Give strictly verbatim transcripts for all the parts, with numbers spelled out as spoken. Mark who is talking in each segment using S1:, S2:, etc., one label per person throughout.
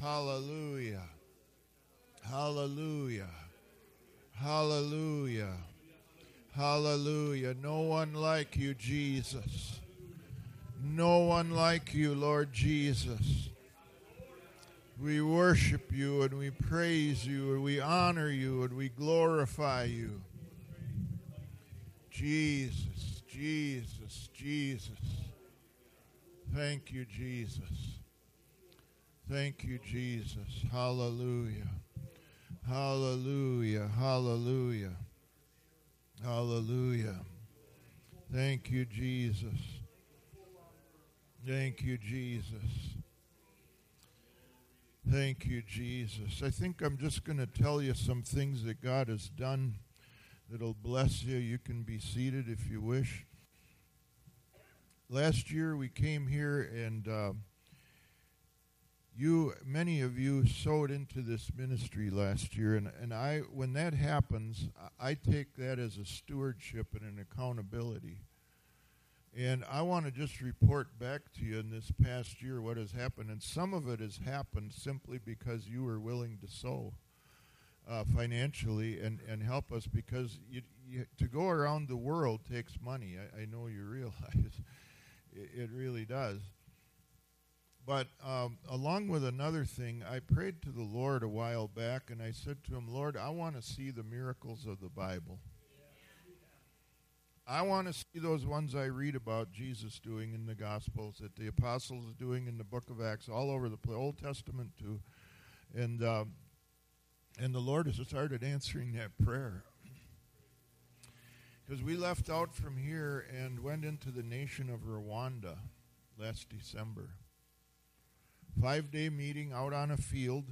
S1: Hallelujah. Hallelujah. Hallelujah. Hallelujah. No one like you, Jesus. No one like you, Lord Jesus. We worship you and we praise you and we honor you and we glorify you. Jesus, Jesus, Jesus. Thank you, Jesus. Thank you, Jesus. Hallelujah. Hallelujah. Hallelujah. Hallelujah. Thank you, Jesus. Thank you, Jesus. Thank you, Jesus. I think I'm just going to tell you some things that God has done that'll bless you. You can be seated if you wish. Last year we came here and uh, you, many of you sowed into this ministry last year, and, and I, when that happens, I take that as a stewardship and an accountability. And I want to just report back to you in this past year what has happened, and some of it has happened simply because you were willing to sow uh, financially and, and help us, because you, you, to go around the world takes money. I, I know you realize it, it really does. But um, along with another thing, I prayed to the Lord a while back, and I said to him, Lord, I want to see the miracles of the Bible. I want to see those ones I read about Jesus doing in the Gospels, that the apostles are doing in the book of Acts, all over the place, Old Testament too. And, um, and the Lord has started answering that prayer. Because we left out from here and went into the nation of Rwanda last December. Five-day meeting out on a field.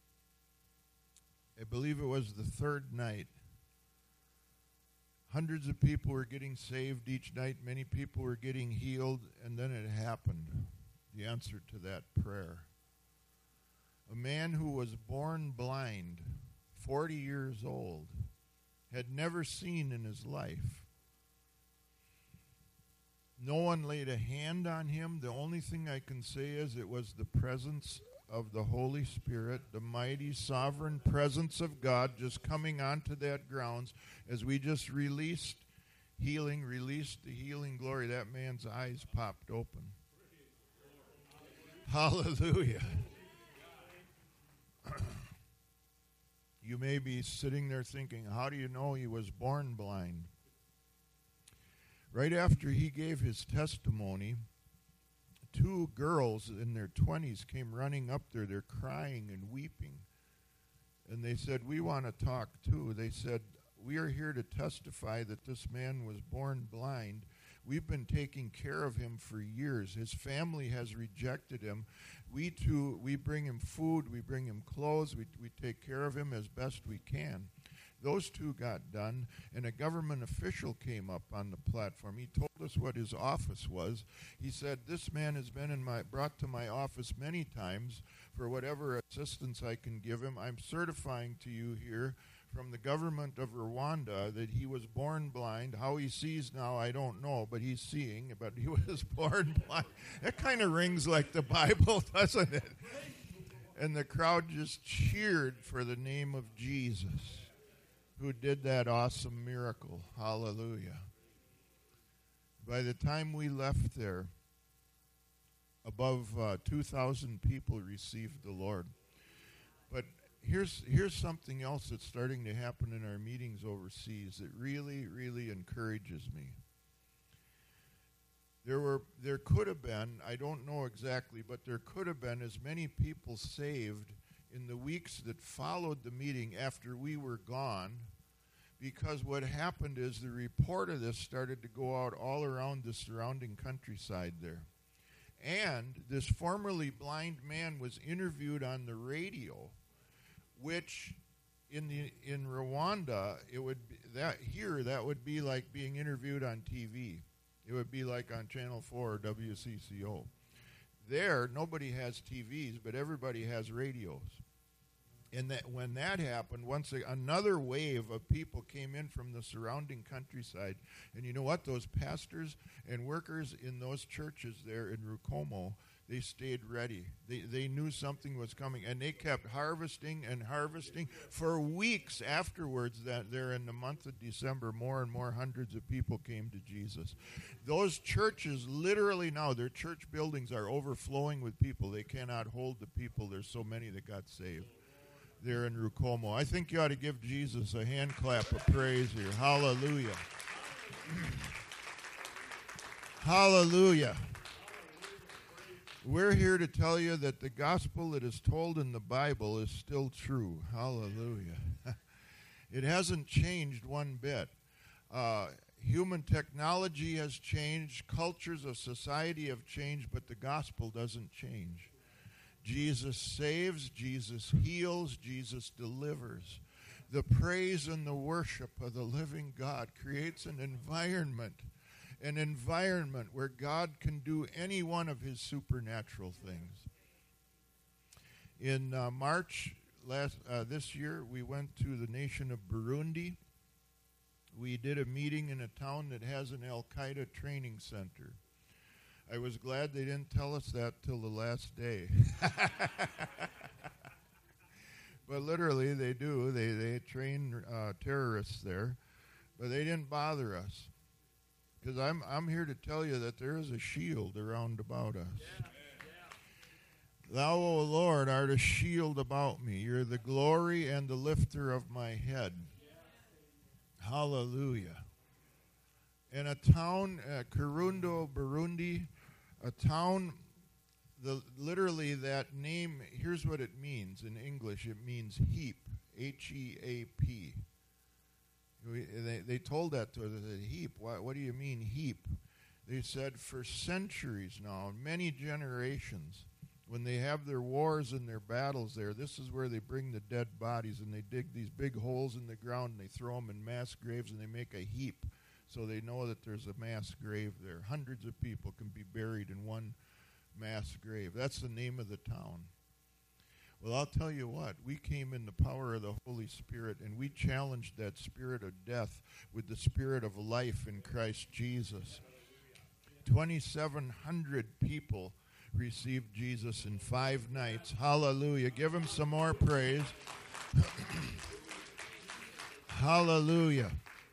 S1: I believe it was the third night. Hundreds of people were getting saved each night. Many people were getting healed. And then it happened, the answer to that prayer. A man who was born blind, forty years old, had never seen in his life. No one laid a hand on him. The only thing I can say is it was the presence of the Holy Spirit, the mighty, sovereign presence of God just coming onto that grounds as we just released healing, released the healing glory. That man's eyes popped open. Hallelujah. You may be sitting there thinking, how do you know he was born blind? Right after he gave his testimony, two girls in their twenties came running up there. They're crying and weeping. And they said, we want to talk too. They said, we are here to testify that this man was born blind. We've been taking care of him for years. His family has rejected him. We too, we bring him food, we bring him clothes, we, we take care of him as best we can. Those two got done, and a government official came up on the platform. He told us what his office was. He said, this man has been in my brought to my office many times for whatever assistance I can give him. I'm certifying to you here from the government of Rwanda that he was born blind. How he sees now, I don't know, but he's seeing, but he was born blind. That kind of rings like the Bible, doesn't it? And the crowd just cheered for the name of Jesus, who did that awesome miracle. Hallelujah. By the time we left there, above uh, two thousand people received the Lord. But here's here's something else that's starting to happen in our meetings overseas that really, really encourages me. There were there could have been, I don't know exactly, but there could have been as many people saved in the weeks that followed the meeting after we were gone, because what happened is the report of this started to go out all around the surrounding countryside there. And this formerly blind man was interviewed on the radio, which in the in Rwanda, it would be that here that would be like being interviewed on T V. It would be like on Channel four or W C C O. There, nobody has T Vs, but everybody has radios. And that when that happened, once a, another wave of people came in from the surrounding countryside. And you know what? Those pastors and workers in those churches there in Rukomo They stayed ready. They, they knew something was coming, and they kept harvesting and harvesting for weeks afterwards. That there in the month of December, more and more hundreds of people came to Jesus. Those churches, literally now, their church buildings are overflowing with people. They cannot hold the people. There's so many that got saved there in Rukomo. I think you ought to give Jesus a hand clap of praise here. Hallelujah. Hallelujah. We're here to tell you that the gospel that is told in the Bible is still true. Hallelujah. It hasn't changed one bit. Uh, human technology has changed. Cultures of society have changed, but the gospel doesn't change. Jesus saves. Jesus heals. Jesus delivers. The praise and the worship of the living God creates an environment An environment where God can do any one of his supernatural things. In uh, March last uh, this year, we went to the nation of Burundi. We did a meeting in a town that has an Al-Qaeda training center. I was glad they didn't tell us that till the last day. But literally, they do. They, they train uh, terrorists there. But they didn't bother us. Because I'm I'm here to tell you that there is a shield around about us. Yeah. Yeah. Thou, O Lord, art a shield about me. You're the glory and the lifter of my head. Yeah. Hallelujah. In a town, uh, Kirundo, Burundi, a town, the literally that name, here's what it means in English. It means heap, H E A P. We, they, they told that to us. They said, heap, what, what do you mean heap? They said for centuries now, many generations, when they have their wars and their battles there, this is where they bring the dead bodies, and they dig these big holes in the ground, and they throw them in mass graves, and they make a heap so they know that there's a mass grave there. Hundreds of people can be buried in one mass grave. That's the name of the town. Well, I'll tell you what, we came in the power of the Holy Spirit, and we challenged that spirit of death with the spirit of life in Christ Jesus. twenty-seven hundred people received Jesus in five nights. Hallelujah. Give him some more praise. Hallelujah.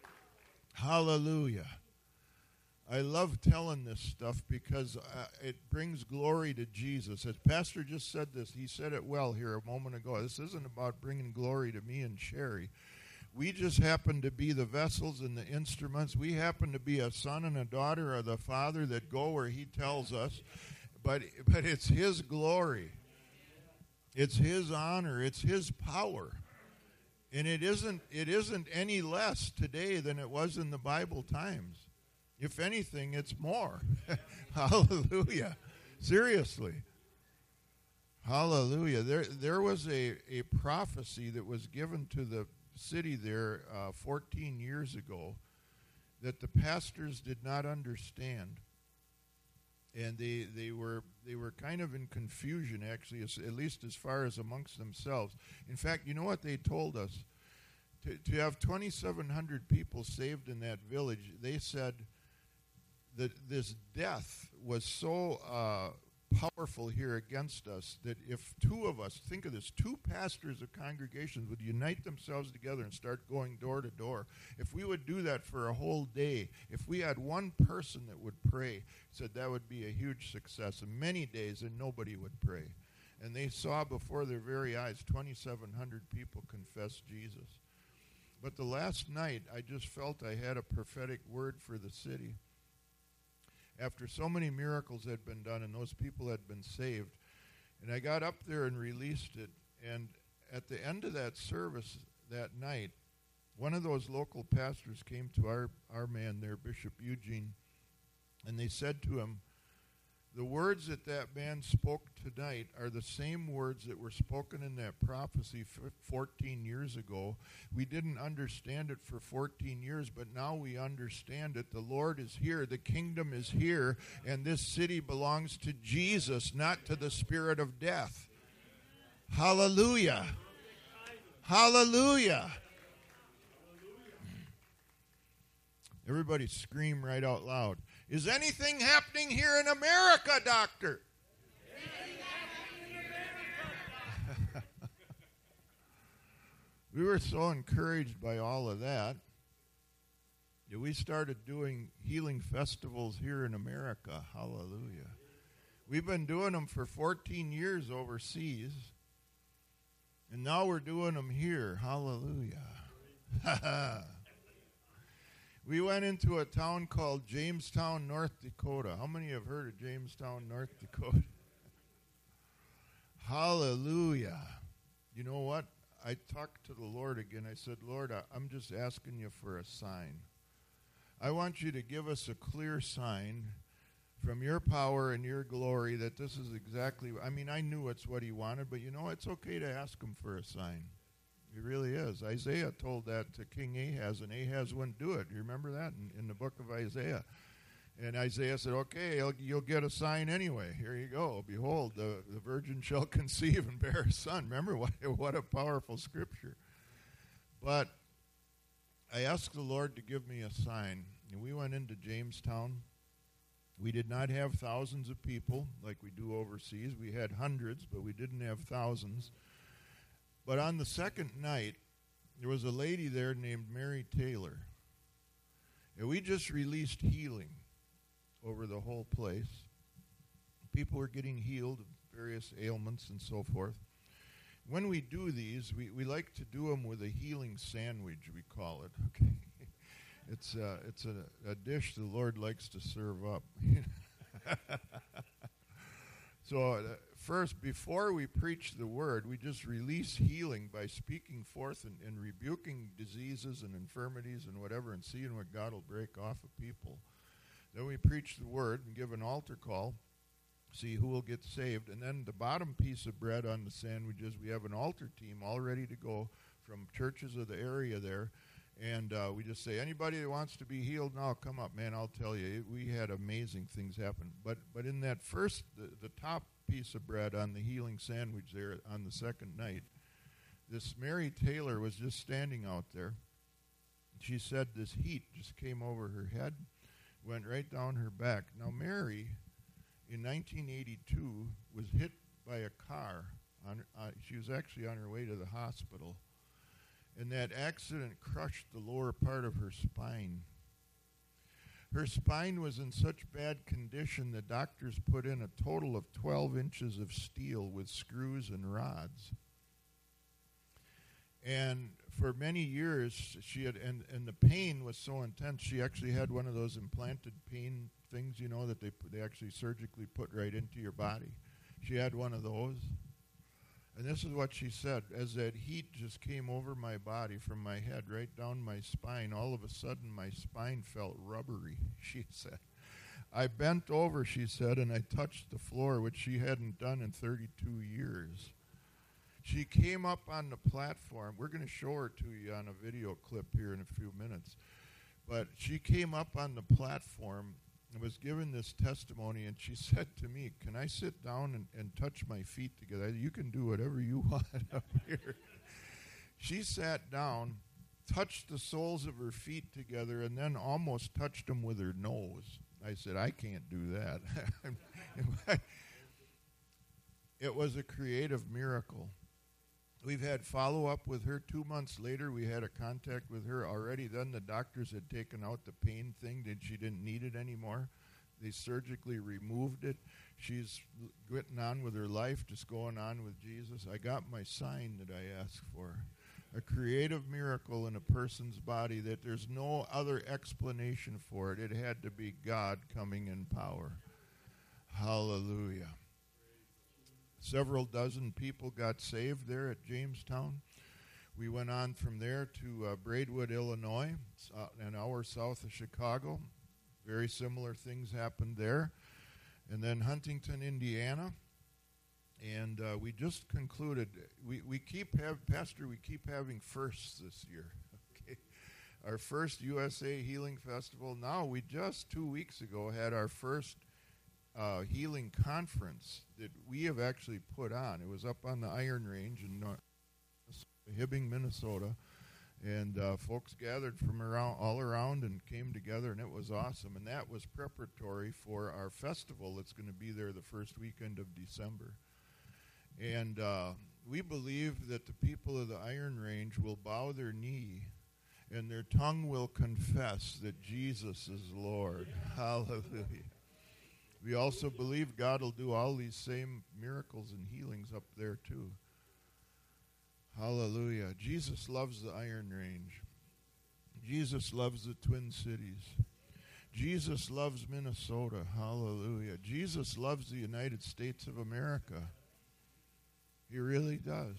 S1: Hallelujah. I love telling this stuff because uh, it brings glory to Jesus. As Pastor just said this, he said it well here a moment ago. This isn't about bringing glory to me and Sherry. We just happen to be the vessels and the instruments. We happen to be a son and a daughter of the Father that go where he tells us. But, but it's his glory. It's his honor. It's his power. And it isn't, it isn't any less today than it was in the Bible times. If anything, it's more. Hallelujah. Seriously. Hallelujah. There there was a, a prophecy that was given to the city there uh, fourteen years ago that the pastors did not understand. And they, they were they were kind of in confusion, actually, as, at least as far as amongst themselves. In fact, you know what they told us? To, to have twenty-seven hundred people saved in that village, they said that this death was so uh, powerful here against us that if two of us, think of this, two pastors of congregations would unite themselves together and start going door to door, if we would do that for a whole day, if we had one person that would pray, said that would be a huge success. And many days and nobody would pray. And they saw before their very eyes twenty-seven hundred people confess Jesus. But the last night, I just felt I had a prophetic word for the city. After so many miracles had been done and those people had been saved, and I got up there and released it, and at the end of that service that night, one of those local pastors came to our, our man there, Bishop Eugene, and they said to him, the words that that man spoke tonight are the same words that were spoken in that prophecy fourteen years ago. We didn't understand it for fourteen years, but now we understand it. The Lord is here. The kingdom is here, and this city belongs to Jesus, not to the spirit of death. Hallelujah. Hallelujah. Everybody scream right out loud. Is anything happening here in America, doctor? We were so encouraged by all of that that we started doing healing festivals here in America. Hallelujah. We've been doing them for fourteen years overseas, and now we're doing them here. Hallelujah. We went into a town called Jamestown, North Dakota. How many have heard of Jamestown, North Dakota? Hallelujah. You know what? I talked to the Lord again. I said, Lord, I, I'm just asking you for a sign. I want you to give us a clear sign from your power and your glory that this is exactly, I mean, I knew it's what he wanted, but you know, it's okay to ask him for a sign. It really is. Isaiah told that to King Ahaz, and Ahaz wouldn't do it. You remember that in, in the book of Isaiah? And Isaiah said, okay, you'll, you'll get a sign anyway. Here you go. Behold, the, the virgin shall conceive and bear a son. Remember, what, what a powerful scripture. But I asked the Lord to give me a sign. And we went into Jamestown. We did not have thousands of people like we do overseas. We had hundreds, but we didn't have thousands. But on the second night, there was a lady there named Mary Taylor. And we just released healing over the whole place. People were getting healed of various ailments and so forth. When we do these, we, we like to do them with a healing sandwich, we call it. Okay, It's, uh, it's a, a dish the Lord likes to serve up. So uh, first, before we preach the word, we just release healing by speaking forth and, and rebuking diseases and infirmities and whatever and seeing what God will break off of people. Then we preach the word and give an altar call, see who will get saved. And then the bottom piece of bread on the sandwiches, we have an altar team all ready to go from churches of the area there. And uh, we just say, anybody that wants to be healed now, come up, man, I'll tell you. We had amazing things happen. But but in that first, the, the top piece of bread on the healing sandwich there on the second night, this Mary Taylor was just standing out there. She said this heat just came over her head, went right down her back. Now, Mary, in nineteen eighty-two, was hit by a car. On, uh, she was actually on her way to the hospital. And that accident crushed the lower part of her spine. Her spine was in such bad condition the doctors put in a total of twelve inches of steel with screws and rods. And for many years, she had, and, and the pain was so intense, she actually had one of those implanted pain things, you know, that they, they actually surgically put right into your body. She had one of those. And this is what she said. As that heat just came over my body from my head right down my spine, all of a sudden my spine felt rubbery, she said. I bent over, she said, and I touched the floor, which she hadn't done in thirty-two years. She came up on the platform. We're going to show her to you on a video clip here in a few minutes. But she came up on the platform and was given this testimony, and she said to me, can I sit down and, and touch my feet together? You can do whatever you want up here. She sat down, touched the soles of her feet together, and then almost touched them with her nose. I said, I can't do that. It was a creative miracle. We've had follow-up with her two months later. We had a contact with her already. Then the doctors had taken out the pain thing, that she didn't need it anymore. They surgically removed it. She's getting on with her life, just going on with Jesus. I got my sign that I asked for. A creative miracle in a person's body that there's no other explanation for it. It had to be God coming in power. Hallelujah. Several dozen people got saved there at Jamestown. We went on from there to uh, Braidwood, Illinois, uh, an hour south of Chicago. Very similar things happened there. And then Huntington, Indiana. And uh, we just concluded, we, we keep have, Pastor, we keep having firsts this year. Okay, our first U S A Healing Festival. Now, we just two weeks ago had our first Uh, healing conference that we have actually put on. It was up on the Iron Range in North, Hibbing, Minnesota, and uh, folks gathered from around all around and came together, and it was awesome. And that was preparatory for our festival that's going to be there the first weekend of December. And uh, we believe that the people of the Iron Range will bow their knee and their tongue will confess that Jesus is Lord. Hallelujah. We also believe God will do all these same miracles and healings up there too. Hallelujah. Jesus loves the Iron Range. Jesus loves the Twin Cities. Jesus loves Minnesota. Hallelujah. Jesus loves the United States of America. He really does.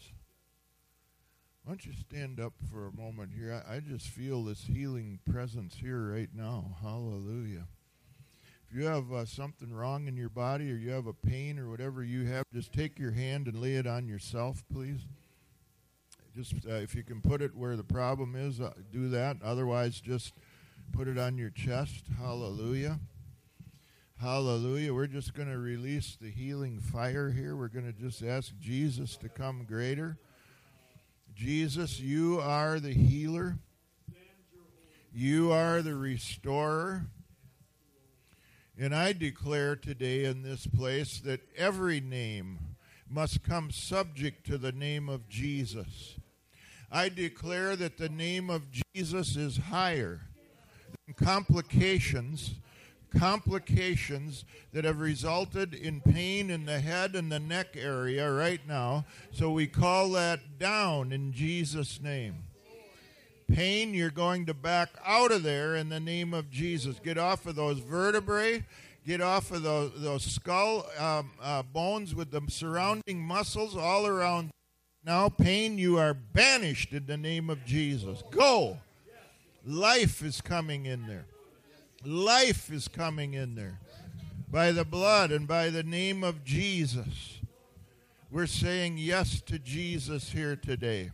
S1: Why don't you stand up for a moment here? I, I just feel this healing presence here right now. Hallelujah. If you have uh, something wrong in your body or you have a pain or whatever you have, just take your hand and lay it on yourself, please. Just uh, if you can put it where the problem is, uh, do that. Otherwise, just put it on your chest. Hallelujah. Hallelujah. We're just going to release the healing fire here. We're going to just ask Jesus to come greater. Jesus, you are the healer. You are the restorer. And I declare today in this place that every name must come subject to the name of Jesus. I declare that the name of Jesus is higher than complications, complications that have resulted in pain in the head and the neck area right now. So we call that down in Jesus' name. Pain, you're going to back out of there in the name of Jesus. Get off of those vertebrae. Get off of those, those skull um, uh, bones with the surrounding muscles all around. Now, pain, you are banished in the name of Jesus. Go. Life is coming in there. Life is coming in there. By the blood and by the name of Jesus. We're saying yes to Jesus here today.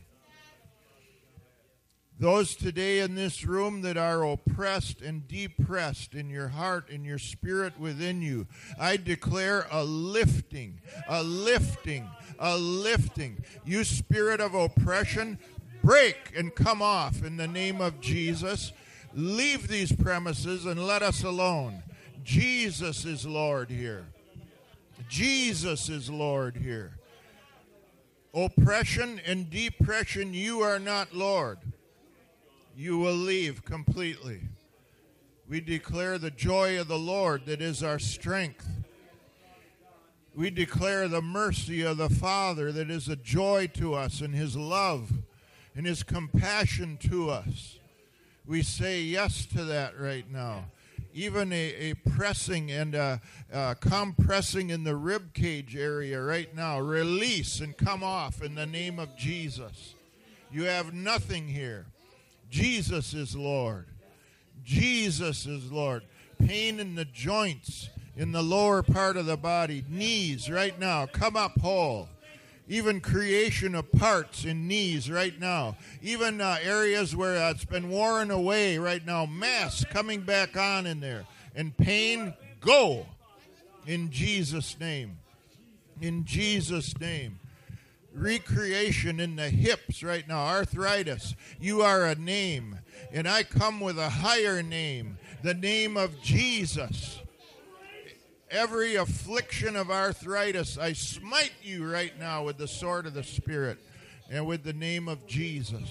S1: Those today in this room that are oppressed and depressed in your heart, in your spirit within you, I declare a lifting, a lifting, a lifting. You spirit of oppression, break and come off in the name of Jesus. Leave these premises and let us alone. Jesus is Lord here. Jesus is Lord here. Oppression and depression, you are not Lord. You will leave completely. We declare the joy of the Lord that is our strength. We declare the mercy of the Father that is a joy to us, and His love and His compassion to us. We say yes to that right now. Even a, a pressing and a, a compressing in the rib cage area right now. Release and come off in the name of Jesus. You have nothing here. Jesus is Lord. Jesus is Lord. Pain in the joints, in the lower part of the body, knees right now, come up whole. Even creation of parts in knees right now. Even uh, areas where uh, it's been worn away right now, mass coming back on in there. And pain, go in Jesus' name. In Jesus' name. Recreation in the hips right now, arthritis. You are a name, and I come with a higher name, the name of Jesus. Every affliction of arthritis, I smite you right now with the sword of the Spirit and with the name of Jesus.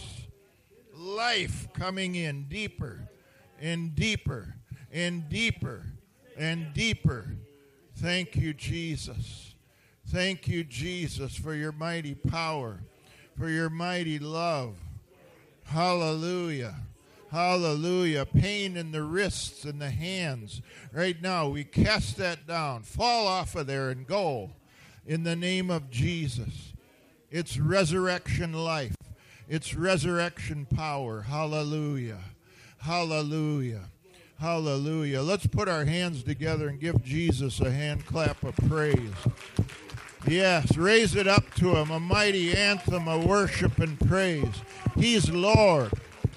S1: Life coming in deeper and deeper and deeper and deeper. Thank you, Jesus. Thank you, Jesus, for your mighty power, for your mighty love. Hallelujah. Hallelujah. Pain in the wrists and the hands. Right now, we cast that down. Fall off of there and go in the name of Jesus. It's resurrection life. It's resurrection power. Hallelujah. Hallelujah. Hallelujah. Let's put our hands together and give Jesus a hand clap of praise. Yes, raise it up to Him, a mighty anthem of worship and praise. He's Lord.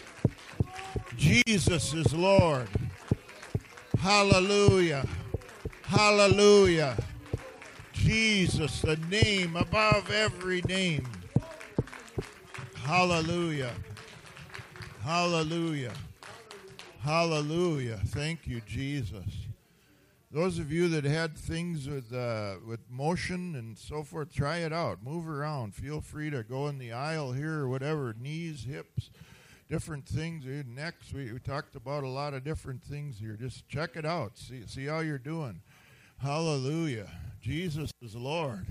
S1: Jesus is Lord. Hallelujah. Hallelujah. Jesus, the name above every name. Hallelujah. Hallelujah. Hallelujah. Thank you, Jesus. Those of you that had things with uh, with motion and so forth, try it out. Move around. Feel free to go in the aisle here or whatever. Knees, hips, different things. Necks. We, we talked about a lot of different things here. Just check it out. See see how you're doing. Hallelujah. Jesus is Lord.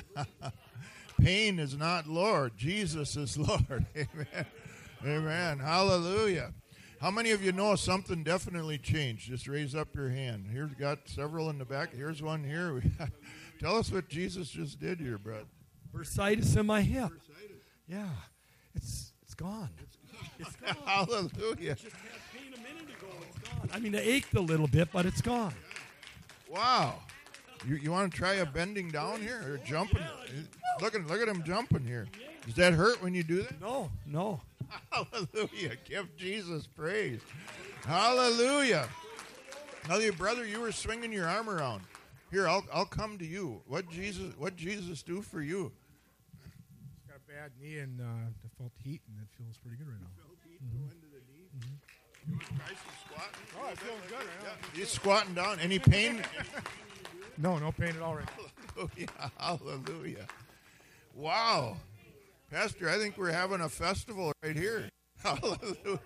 S1: Pain is not Lord. Jesus is Lord. Amen. Amen. Hallelujah. How many of you know something definitely changed? Just raise up your hand. Here's got several in the back. Here's one here. Tell us what Jesus just did here, brother.
S2: Bursitis in my hip. Bursitis. Yeah. It's it's gone. It's gone.
S1: Hallelujah.
S2: Just had pain a minute ago. It's gone. I mean, it ached a little bit, but it's gone.
S1: Wow. You you want to try a bending down here or jumping? Look at look at him jumping here. Does that hurt when you do that?
S2: No, no.
S1: Hallelujah. Give Jesus praise. Hallelujah. Now, your brother, you were swinging your arm around. Here, I'll I'll come to you. What Jesus what Jesus do for you?
S3: He's got a bad knee and uh, I felt heat, and it feels pretty good right now.
S1: Felt heat go into the knee. Mm-hmm. You want to try some squatting?
S3: Oh, it feels good right now.
S1: Yeah. He's squatting down. Any pain?
S3: No, no pain at all right now.
S1: Hallelujah. Hallelujah. Wow. Pastor, I think we're having a festival right here. Hallelujah.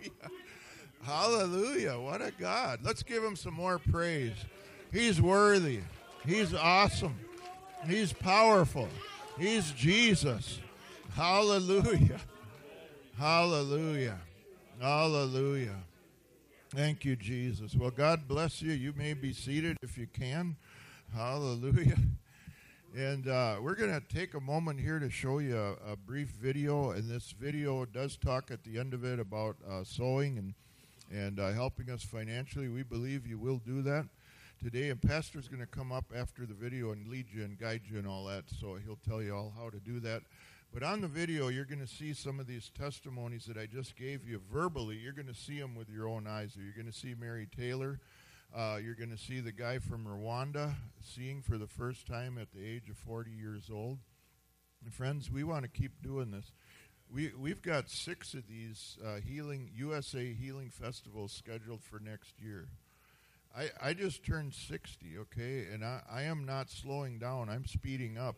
S1: Hallelujah. What a God. Let's give him some more praise. He's worthy. He's awesome. He's powerful. He's Jesus. Hallelujah. Hallelujah. Hallelujah. Thank you, Jesus. Well, God bless you. You may be seated if you can. Hallelujah. And uh, we're going to take a moment here to show you a, a brief video. And this video does talk at the end of it about uh, sowing and, and uh, helping us financially. We believe you will do that today. And Pastor's going to come up after the video and lead you and guide you and all that. So he'll tell you all how to do that. But on the video, you're going to see some of these testimonies that I just gave you verbally. You're going to see them with your own eyes. You're going to see Mary Taylor. Uh, you're going to see the guy from Rwanda seeing for the first time at the age of forty years old. And friends, we want to keep doing this. We, we've got six of these uh, healing U S A Healing Festivals scheduled for next year. I, I just turned sixty, okay, and I, I am not slowing down. I'm speeding up.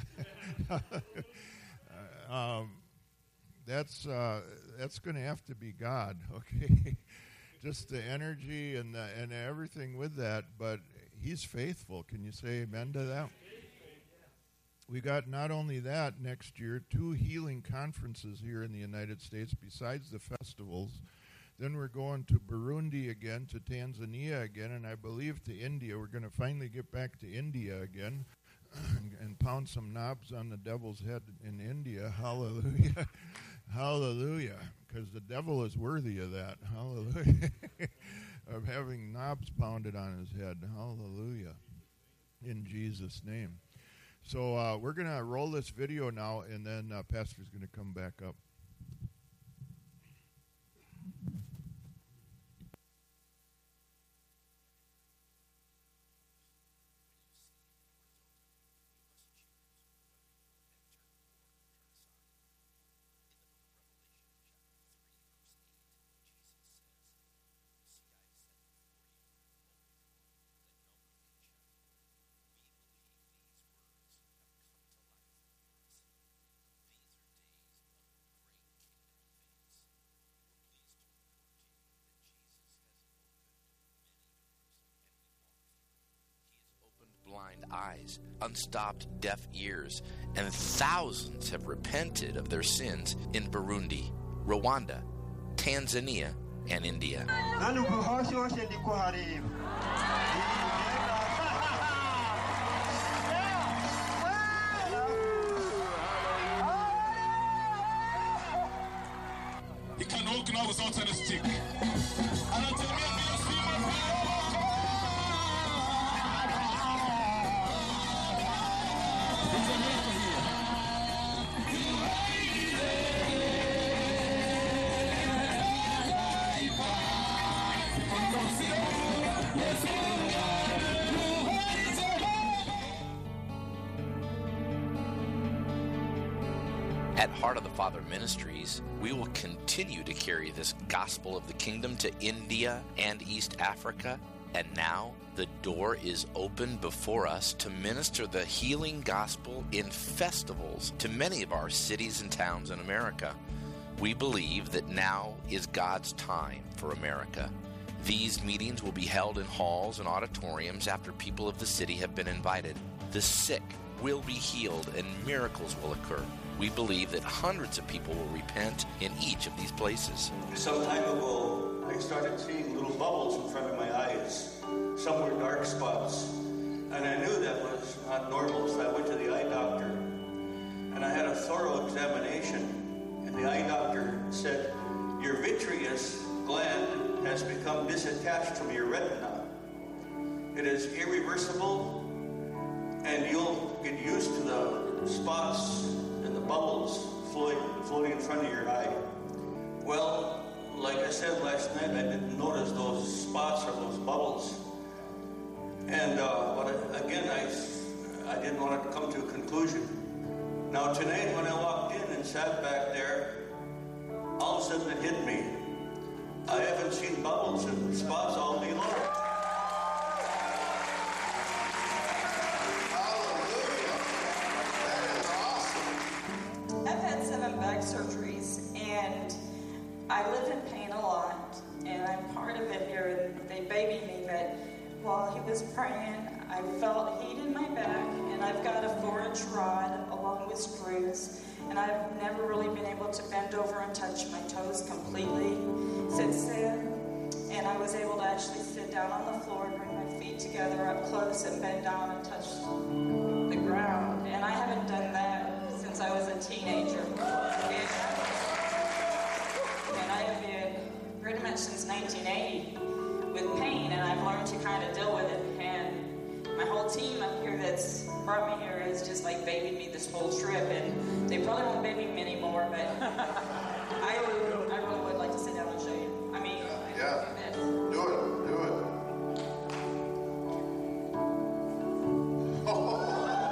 S1: uh, um, that's uh, that's going to have to be God, okay? Just the energy and the, and everything with that, but he's faithful. Can you say amen to that? We got not only that next year, two healing conferences here in the United States besides the festivals. Then we're going to Burundi again, to Tanzania again, and I believe to India. We're going to finally get back to India again and, and pound some knobs on the devil's head in India. Hallelujah. Hallelujah. Because the devil is worthy of that. Hallelujah. Of having knobs pounded on his head. Hallelujah. In Jesus' name. So uh, we're going to roll this video now, and then uh, Pastor's going to come back up.
S4: Blind eyes, unstopped deaf ears, and thousands have repented of their sins in Burundi, Rwanda, Tanzania, and India.
S5: He can walk now without any stick.
S4: At Heart of the Father Ministries, we will continue to carry this gospel of the kingdom to India and East Africa And now the door is open before us to minister the healing gospel in festivals to many of our cities and towns in America. We believe that now is God's time for America. These meetings will be held in halls and auditoriums after people of the city have been invited. The sick will be healed and miracles will occur. We believe that hundreds of people will repent in each of these places.
S6: Some time ago, I started seeing little bubbles in front of my eyes. Some were dark spots. And I knew that was not normal, so I went to the eye doctor. And I had a thorough examination. And the eye doctor said, your vitreous gland has become disattached from your retina. It is irreversible, and you'll get used to the spots and the bubbles floating, floating in front of your eye. Well, like I said last night, I didn't notice those spots or those bubbles. And uh, but again, I, I didn't want to come to a conclusion. Now tonight, when I walked in and sat back there, all of a sudden it hit me. I haven't seen bubbles and spots all day long.
S7: I've had seven back surgeries, and I live in pain a lot, and I'm part of it here. And they baby me, but while he was praying, I felt heat in my back, and I've got a four-inch rod along with screws, and I've never really been able to bend over and touch my toes completely since then. And I was able to actually sit down on the floor, bring my feet together up close, and bend down and touch the ground. And I haven't done that since I was a teenager. And, and I have been pretty much since nineteen eighty with pain, and I've learned to kind of deal with it. And my whole team up here that's brought me here has just like babied me this whole trip, and they probably won't baby me anymore, but I, I really would like to sit down and show you. I mean,
S8: yeah,
S7: this.
S8: do it, do it. Oh.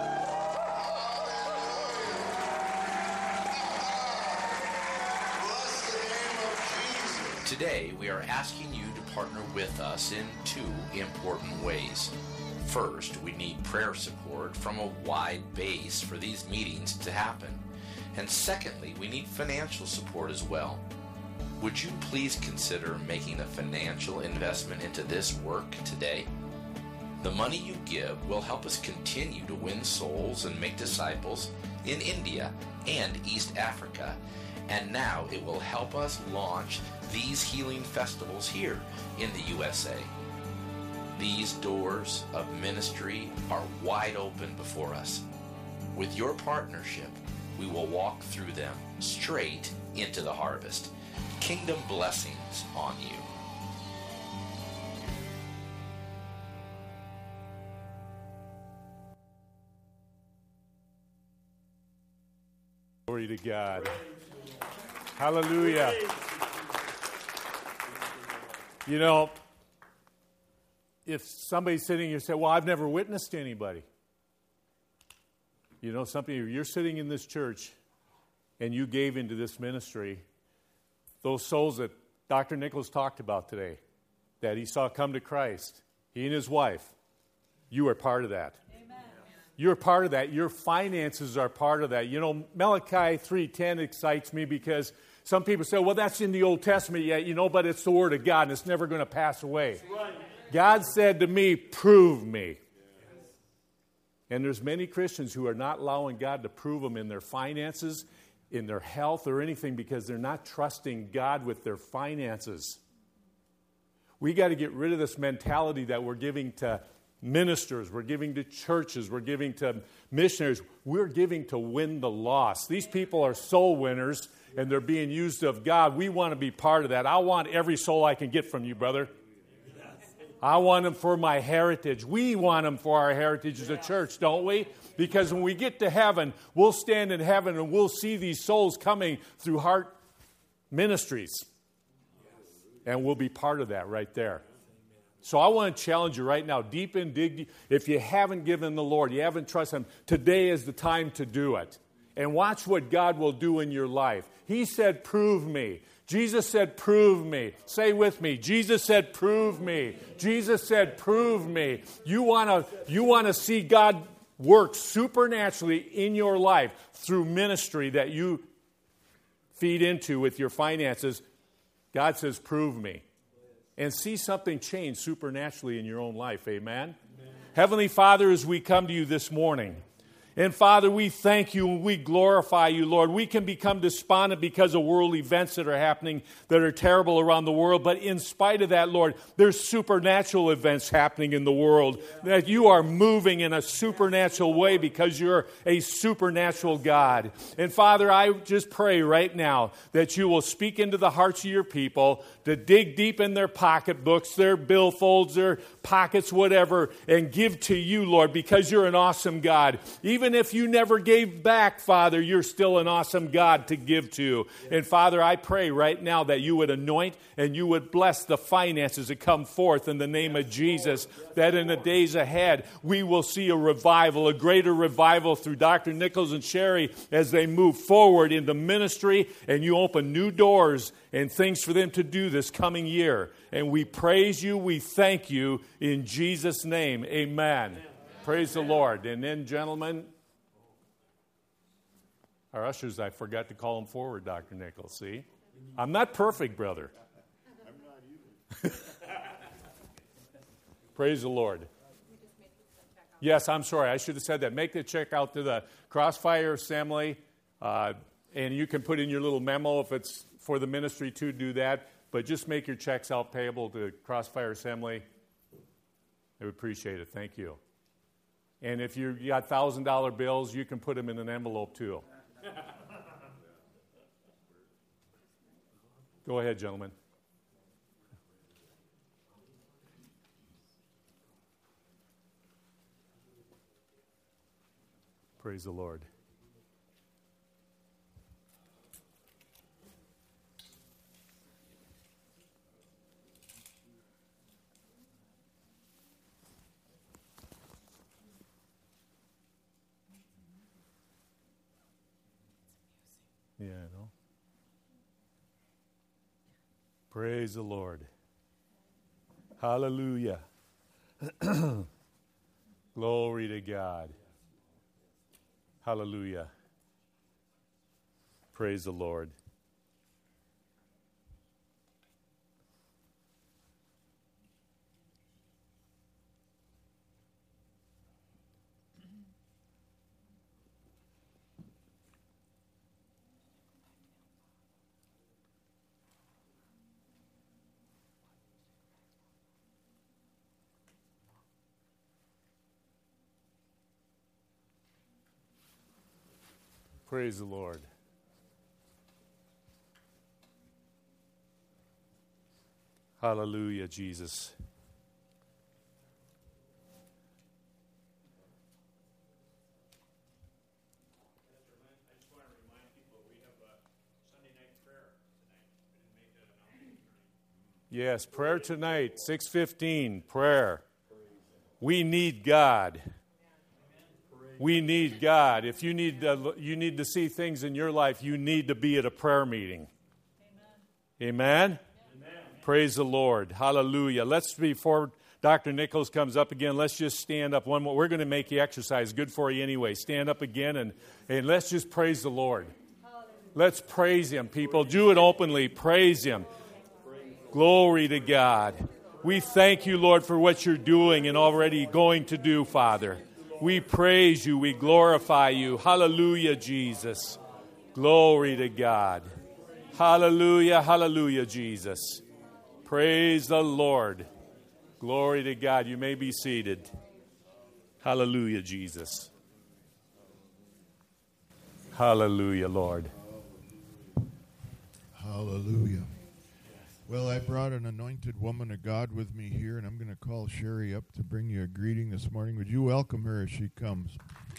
S4: Today, we are asking you to partner with us in two important ways. First, we need prayer support from a wide base for these meetings to happen. And secondly, we need financial support as well. Would you please consider making a financial investment into this work today? The money you give will help us continue to win souls and make disciples in India and East Africa. And now it will help us launch these healing festivals here in the U S A. These doors of ministry are wide open before us. With your partnership, we will walk through them straight into the harvest. Kingdom blessings on you.
S9: Glory to God. Hallelujah. You know, if somebody's sitting here and say, well, I've never witnessed anybody. You know something, if you're sitting in this church and you gave into this ministry, those souls that Doctor Nicholas talked about today, that he saw come to Christ, he and his wife, you are part of that. Amen. You're part of that. Your finances are part of that. You know, Malachi three ten excites me because some people say, well, that's in the Old Testament, yeah, you know, but it's the Word of God and it's never going to pass away. That's right. God said to me, prove me. Yes. And there's many Christians who are not allowing God to prove them in their finances, in their health or anything because they're not trusting God with their finances. We got to get rid of this mentality that we're giving to ministers, we're giving to churches, we're giving to missionaries. We're giving to win the lost. These people are soul winners and they're being used of God. We want to be part of that. I want every soul I can get from you, brother. I want them for my heritage. We want them for our heritage as a church, don't we? Because when we get to heaven, we'll stand in heaven and we'll see these souls coming through heart ministries. And we'll be part of that right there. So I want to challenge you right now, deep in, dig deep. If you haven't given the Lord, you haven't trusted Him, today is the time to do it. and watch what God will do in your life. He said, prove me. Jesus said, prove me. Say with me. Jesus said, prove me. Jesus said, prove me. You want to you want to see God work supernaturally in your life through ministry that you feed into with your finances. God says, prove me. And see something change supernaturally in your own life. Amen? Amen. Heavenly Father, as we come to you this morning, and Father, we thank you and we glorify you, Lord. We can become despondent because of world events that are happening that are terrible around the world. But in spite of that, Lord, there's supernatural events happening in the world. That you are moving in a supernatural way because you're a supernatural God. And Father, I just pray right now that you will speak into the hearts of your people to dig deep in their pocketbooks, their billfolds, their pockets, whatever, and give to you, Lord, because you're an awesome God. Even if you never gave back, Father, you're still an awesome God to give to. And Father, I pray right now that you would anoint and you would bless the finances that come forth in the name of Jesus, that in the days ahead we will see a revival, a greater revival through Doctor Nichols and Sherry as they move forward into ministry, and you open new doors and things for them to do this coming year. And we praise you, we thank you in Jesus' name. Amen. Amen. Praise the Lord. And then, gentlemen, our ushers, I forgot to call them forward, Doctor Nichols. See? I'm not perfect, brother. I'm not either. Praise the Lord. Yes, I'm sorry. I should have said that. Make the check out to the Crossfire Assembly, uh, and you can put in your little memo if it's for the ministry to do that. But just make your checks out payable to Crossfire Assembly. I would appreciate it. Thank you. And if you got one thousand dollar bills, you can put them in an envelope too. Go ahead, gentlemen. Praise the Lord. Yeah, I know. Praise the Lord. Hallelujah. Glory to God. Hallelujah. Praise the Lord. Praise the Lord. Hallelujah, Jesus. Yes, prayer tonight, six fifteen, prayer. We need God. We need God. If you need to, you need to see things in your life, you need to be at a prayer meeting. Amen? Amen? Amen. Praise the Lord. Hallelujah. Let's, before Doctor Nichols comes up again, let's just stand up one more. We're going to make you exercise. Good for you anyway. Stand up again and, and let's just praise the Lord. Hallelujah. Let's praise Him, people. Do it openly. Praise Him. Glory to God. We thank you, Lord, for what you're doing and already going to do, Father. We praise you. We glorify you. Hallelujah, Jesus. Glory to God. Hallelujah, hallelujah, Jesus. Praise the Lord. Glory to God. You may be seated. Hallelujah, Jesus. Hallelujah, Lord.
S1: Hallelujah. Well, I brought an anointed woman of God with me here, and I'm going to call Sherry up to bring you a greeting this morning. Would you welcome her as she comes?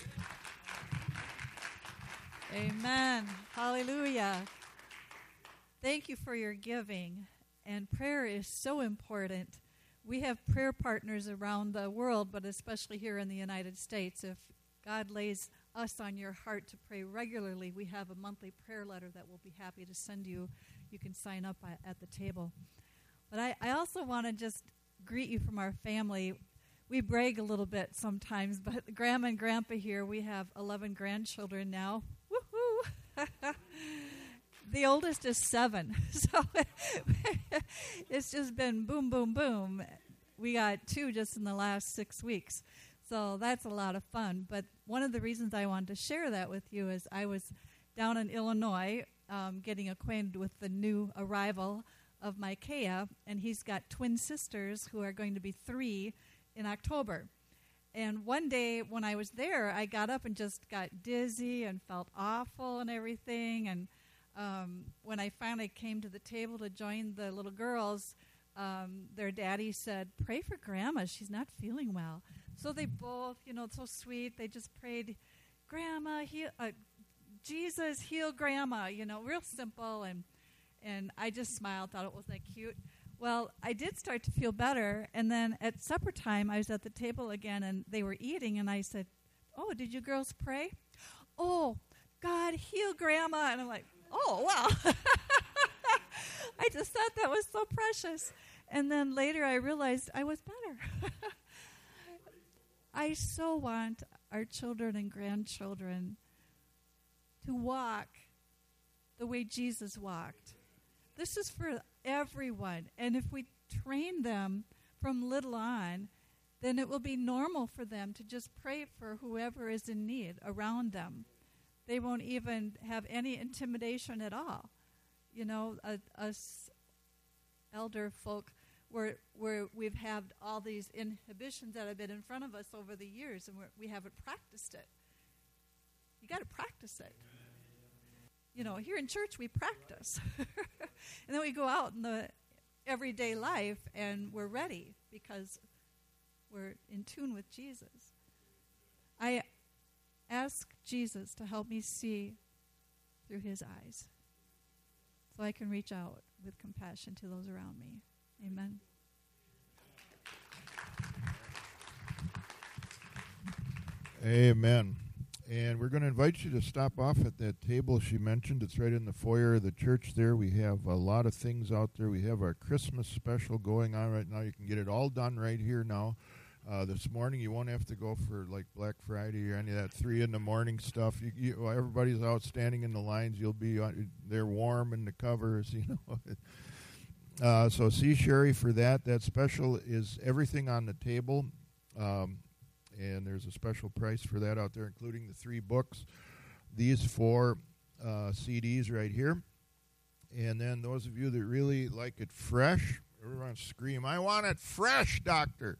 S8: Amen. Hallelujah. Thank you for your giving. And prayer is so important. We have prayer partners around the world, but especially here in the United States. If God lays us on your heart to pray regularly, we have a monthly prayer letter that we'll be happy to send you. You can sign up at, at the table. But I, I also want to just greet you from our family. We brag a little bit sometimes, but Grandma and Grandpa here, we have eleven grandchildren now. Woohoo! The oldest is seven, so it's just been boom, boom, boom. We got two just in the last six weeks, so that's a lot of fun. But one of the reasons I wanted to share that with you is I was down in Illinois um, getting acquainted with the new arrival of Micaiah, and he's got twin sisters who are going to be three in October. And one day when I was there, I got up and just got dizzy and felt awful and everything, and Um, when I finally came to the table to join the little girls, um, their daddy said, "Pray for Grandma. She's not feeling well." So they both, you know, so sweet. They just prayed, "Grandma, heal, uh, Jesus, heal Grandma." You know, real simple. And and I just smiled, thought it was that cute. Well, I did start to feel better. And then at supper time, I was at the table again, and they were eating. And I said, "Oh, did you girls pray?" "Oh, God, heal Grandma." And I'm like, oh, wow. I just thought that was so precious. And then later I realized I was better. I so want our children and grandchildren to walk the way Jesus walked. This is for everyone. And if we train them from little on, then it will be normal for them to just pray for whoever is in need around them. They won't even have any intimidation at all. You know, uh, us elder folk, where where we've had all these inhibitions that have been in front of us over the years, and we're, we haven't practiced it. You got to practice it. You know, here in church we practice, and then we go out in the everyday life, and we're ready because we're in tune with Jesus. I ask Jesus to help me see through his eyes so I can reach out with compassion to those around me. Amen.
S1: Amen. And we're going to invite you to stop off at that table she mentioned. It's right in the foyer of the church there. We have a lot of things out there. We have our Christmas special going on right now. You can get it all done right here now. Uh, this morning, you won't have to go for like Black Friday or any of that three in the morning stuff. You, you, well, everybody's out standing in the lines. You'll be on, they're warm in the covers, you know. uh, so see Sherry for that. That special is everything on the table, um, and there's a special price for that out there, including the three books, these four uh, C Ds right here, and then those of you that really like it fresh, everyone scream, "I want it fresh, Doctor!"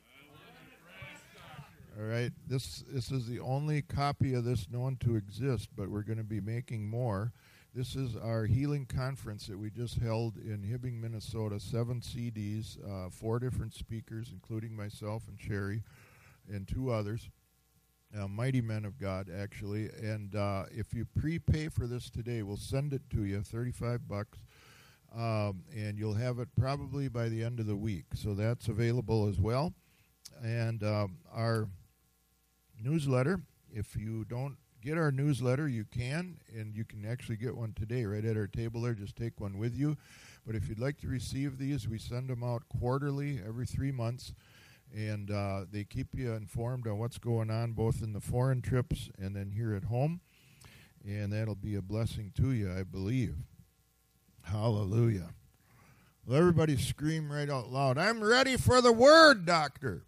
S1: All right, this this is the only copy of this known to exist, but we're going to be making more. This is our healing conference that we just held in Hibbing, Minnesota. Seven C Ds, uh, four different speakers, including myself and Sherry, and two others, uh, mighty men of God, actually. And uh, if you prepay for this today, we'll send it to you, thirty-five bucks, um, and you'll have it probably by the end of the week. So that's available as well. And um, our newsletter, if you don't get our newsletter, you can, and you can actually get one today right at our table there. Just take one with you. But if you'd like to receive these, we send them out quarterly, every three months, and uh, they keep you informed on what's going on, both in the foreign trips and then here at home, and that'll be a blessing to you, I believe. Hallelujah. Well, everybody scream right out loud, "I'm ready for the word, Doctor."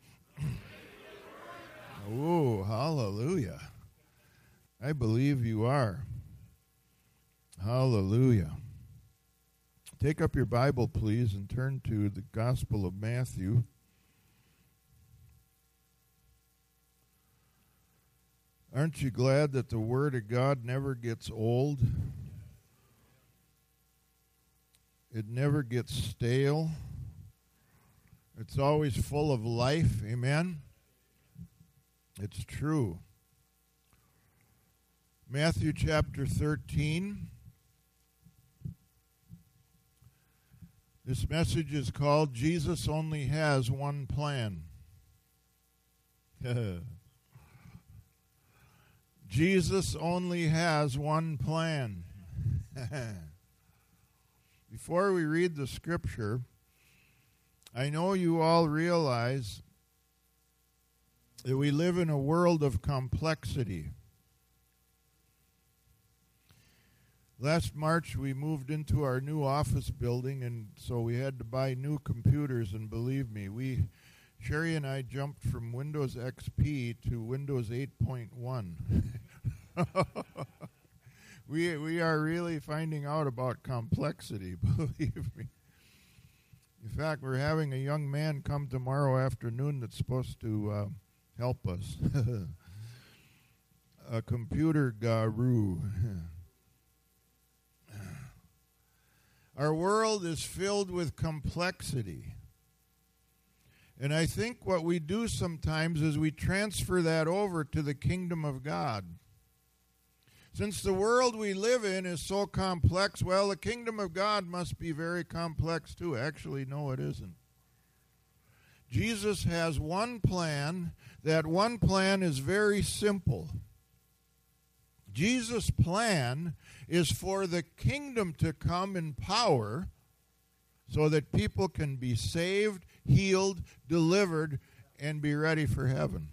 S1: Oh, hallelujah. I believe you are. Hallelujah. Take up your Bible, please, and turn to the Gospel of Matthew. Aren't you glad that the Word of God never gets old? It never gets stale. It's always full of life. Amen? It's true. Matthew chapter thirteen. This message is called Jesus Only Has One Plan. Jesus only has one plan. Before we read the scripture, I know you all realize that we live in a world of complexity. Last March, we moved into our new office building, and so we had to buy new computers, and believe me, we, Sherry and I jumped from Windows X P to Windows eight point one. we, we are really finding out about complexity, believe me. In fact, we're having a young man come tomorrow afternoon that's supposed to uh, help us. A computer guru. Our world is filled with complexity. And I think what we do sometimes is we transfer that over to the kingdom of God. Since the world we live in is so complex, well, the kingdom of God must be very complex too. Actually, no, it isn't. Jesus has one plan. That one plan is very simple. Jesus' plan is for the kingdom to come in power so that people can be saved, healed, delivered, and be ready for heaven.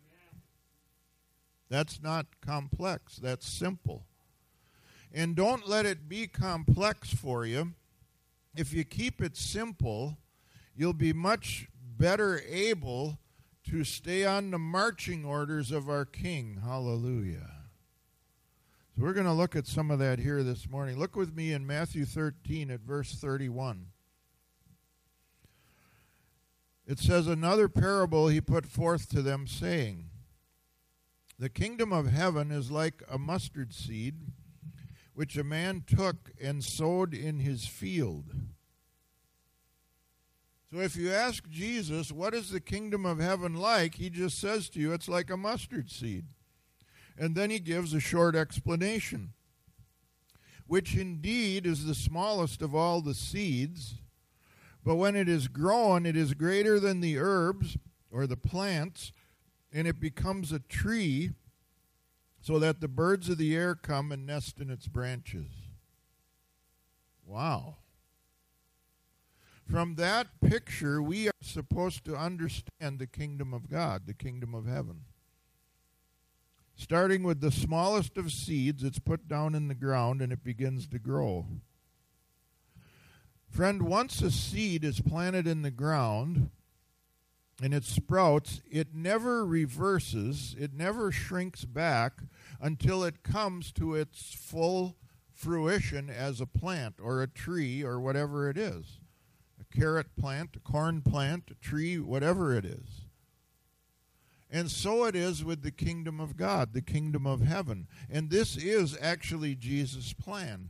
S1: That's not complex. That's simple. And don't let it be complex for you. If you keep it simple, you'll be much better able to stay on the marching orders of our King. Hallelujah. So we're going to look at some of that here this morning. Look with me in Matthew thirteen at verse thirty-one. It says, another parable he put forth to them, saying, the kingdom of heaven is like a mustard seed, which a man took and sowed in his field. So if you ask Jesus, what is the kingdom of heaven like? He just says to you, it's like a mustard seed. And then he gives a short explanation, which indeed is the smallest of all the seeds, but when it is grown, it is greater than the herbs or the plants, and it becomes a tree, so that the birds of the air come and nest in its branches. Wow. From that picture, we are supposed to understand the kingdom of God, the kingdom of heaven. Starting with the smallest of seeds, it's put down in the ground and it begins to grow. Friend, once a seed is planted in the ground and it sprouts, it never reverses, it never shrinks back until it comes to its full fruition as a plant or a tree or whatever it is. A carrot plant, a corn plant, a tree, whatever it is. And so it is with the kingdom of God, the kingdom of heaven. And this is actually Jesus' plan.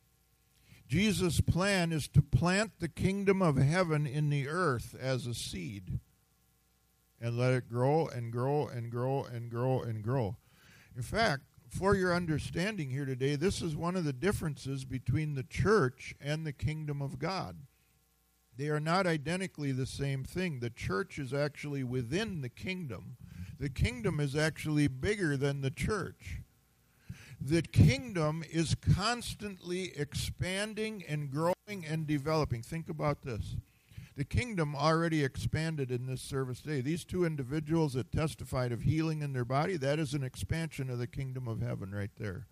S1: Jesus' plan is to plant the kingdom of heaven in the earth as a seed and let it grow and grow and grow and grow and grow. In fact, for your understanding here today, this is one of the differences between the church and the kingdom of God. They are not identically the same thing. The church is actually within the kingdom. The kingdom is actually bigger than the church. The kingdom is constantly expanding and growing and developing. Think about this. The kingdom already expanded in this service today. These two individuals that testified of healing in their body, that is an expansion of the kingdom of heaven right there.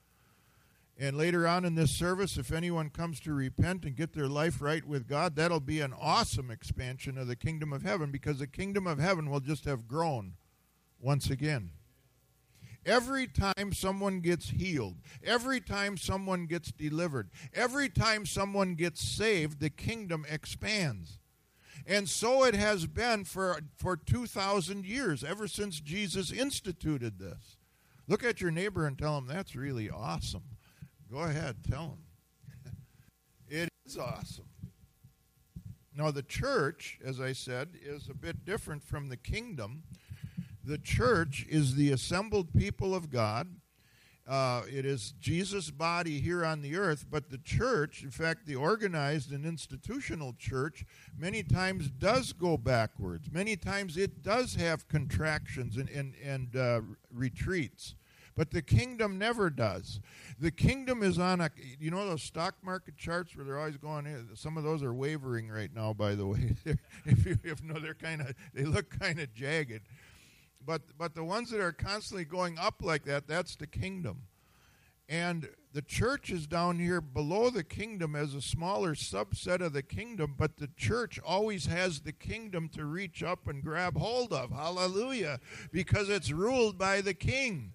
S1: And later on in this service, if anyone comes to repent and get their life right with God, that'll be an awesome expansion of the kingdom of heaven, because the kingdom of heaven will just have grown once again. Every time someone gets healed, every time someone gets delivered, every time someone gets saved, the kingdom expands. And so it has been for, for two thousand years, ever since Jesus instituted this. Look at your neighbor and tell him, that's really awesome. Go ahead, tell him. It is awesome. Now, the church, as I said, is a bit different from the kingdom. The church is the assembled people of God. Uh, it is Jesus' body here on the earth, but the church, in fact, the organized and institutional church, many times does go backwards. Many times it does have contractions and, and, and uh, retreats. But the kingdom never does. The kingdom is on a, you know those stock market charts where they're always going, some of those are wavering right now, by the way. if you if no, they're kind of, they look kind of jagged. But but the ones that are constantly going up like that, that's the kingdom. And the church is down here below the kingdom as a smaller subset of the kingdom, but the church always has the kingdom to reach up and grab hold of. Hallelujah. Because it's ruled by the king.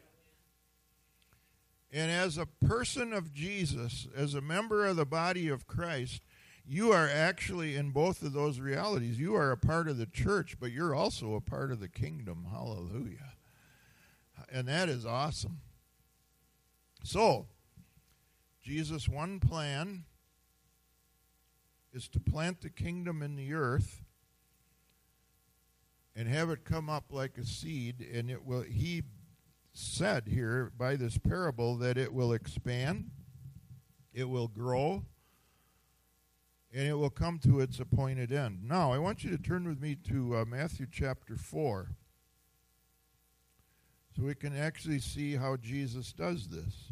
S1: And as a person of Jesus, as a member of the body of Christ, you are actually in both of those realities. You are a part of the church, but you're also a part of the kingdom. Hallelujah. And that is awesome. So, Jesus' one plan is to plant the kingdom in the earth and have it come up like a seed, and it will, he said here by this parable that it will expand, it will grow, and it will come to its appointed end. Now, I want you to turn with me to uh, Matthew chapter four, so we can actually see how Jesus does this.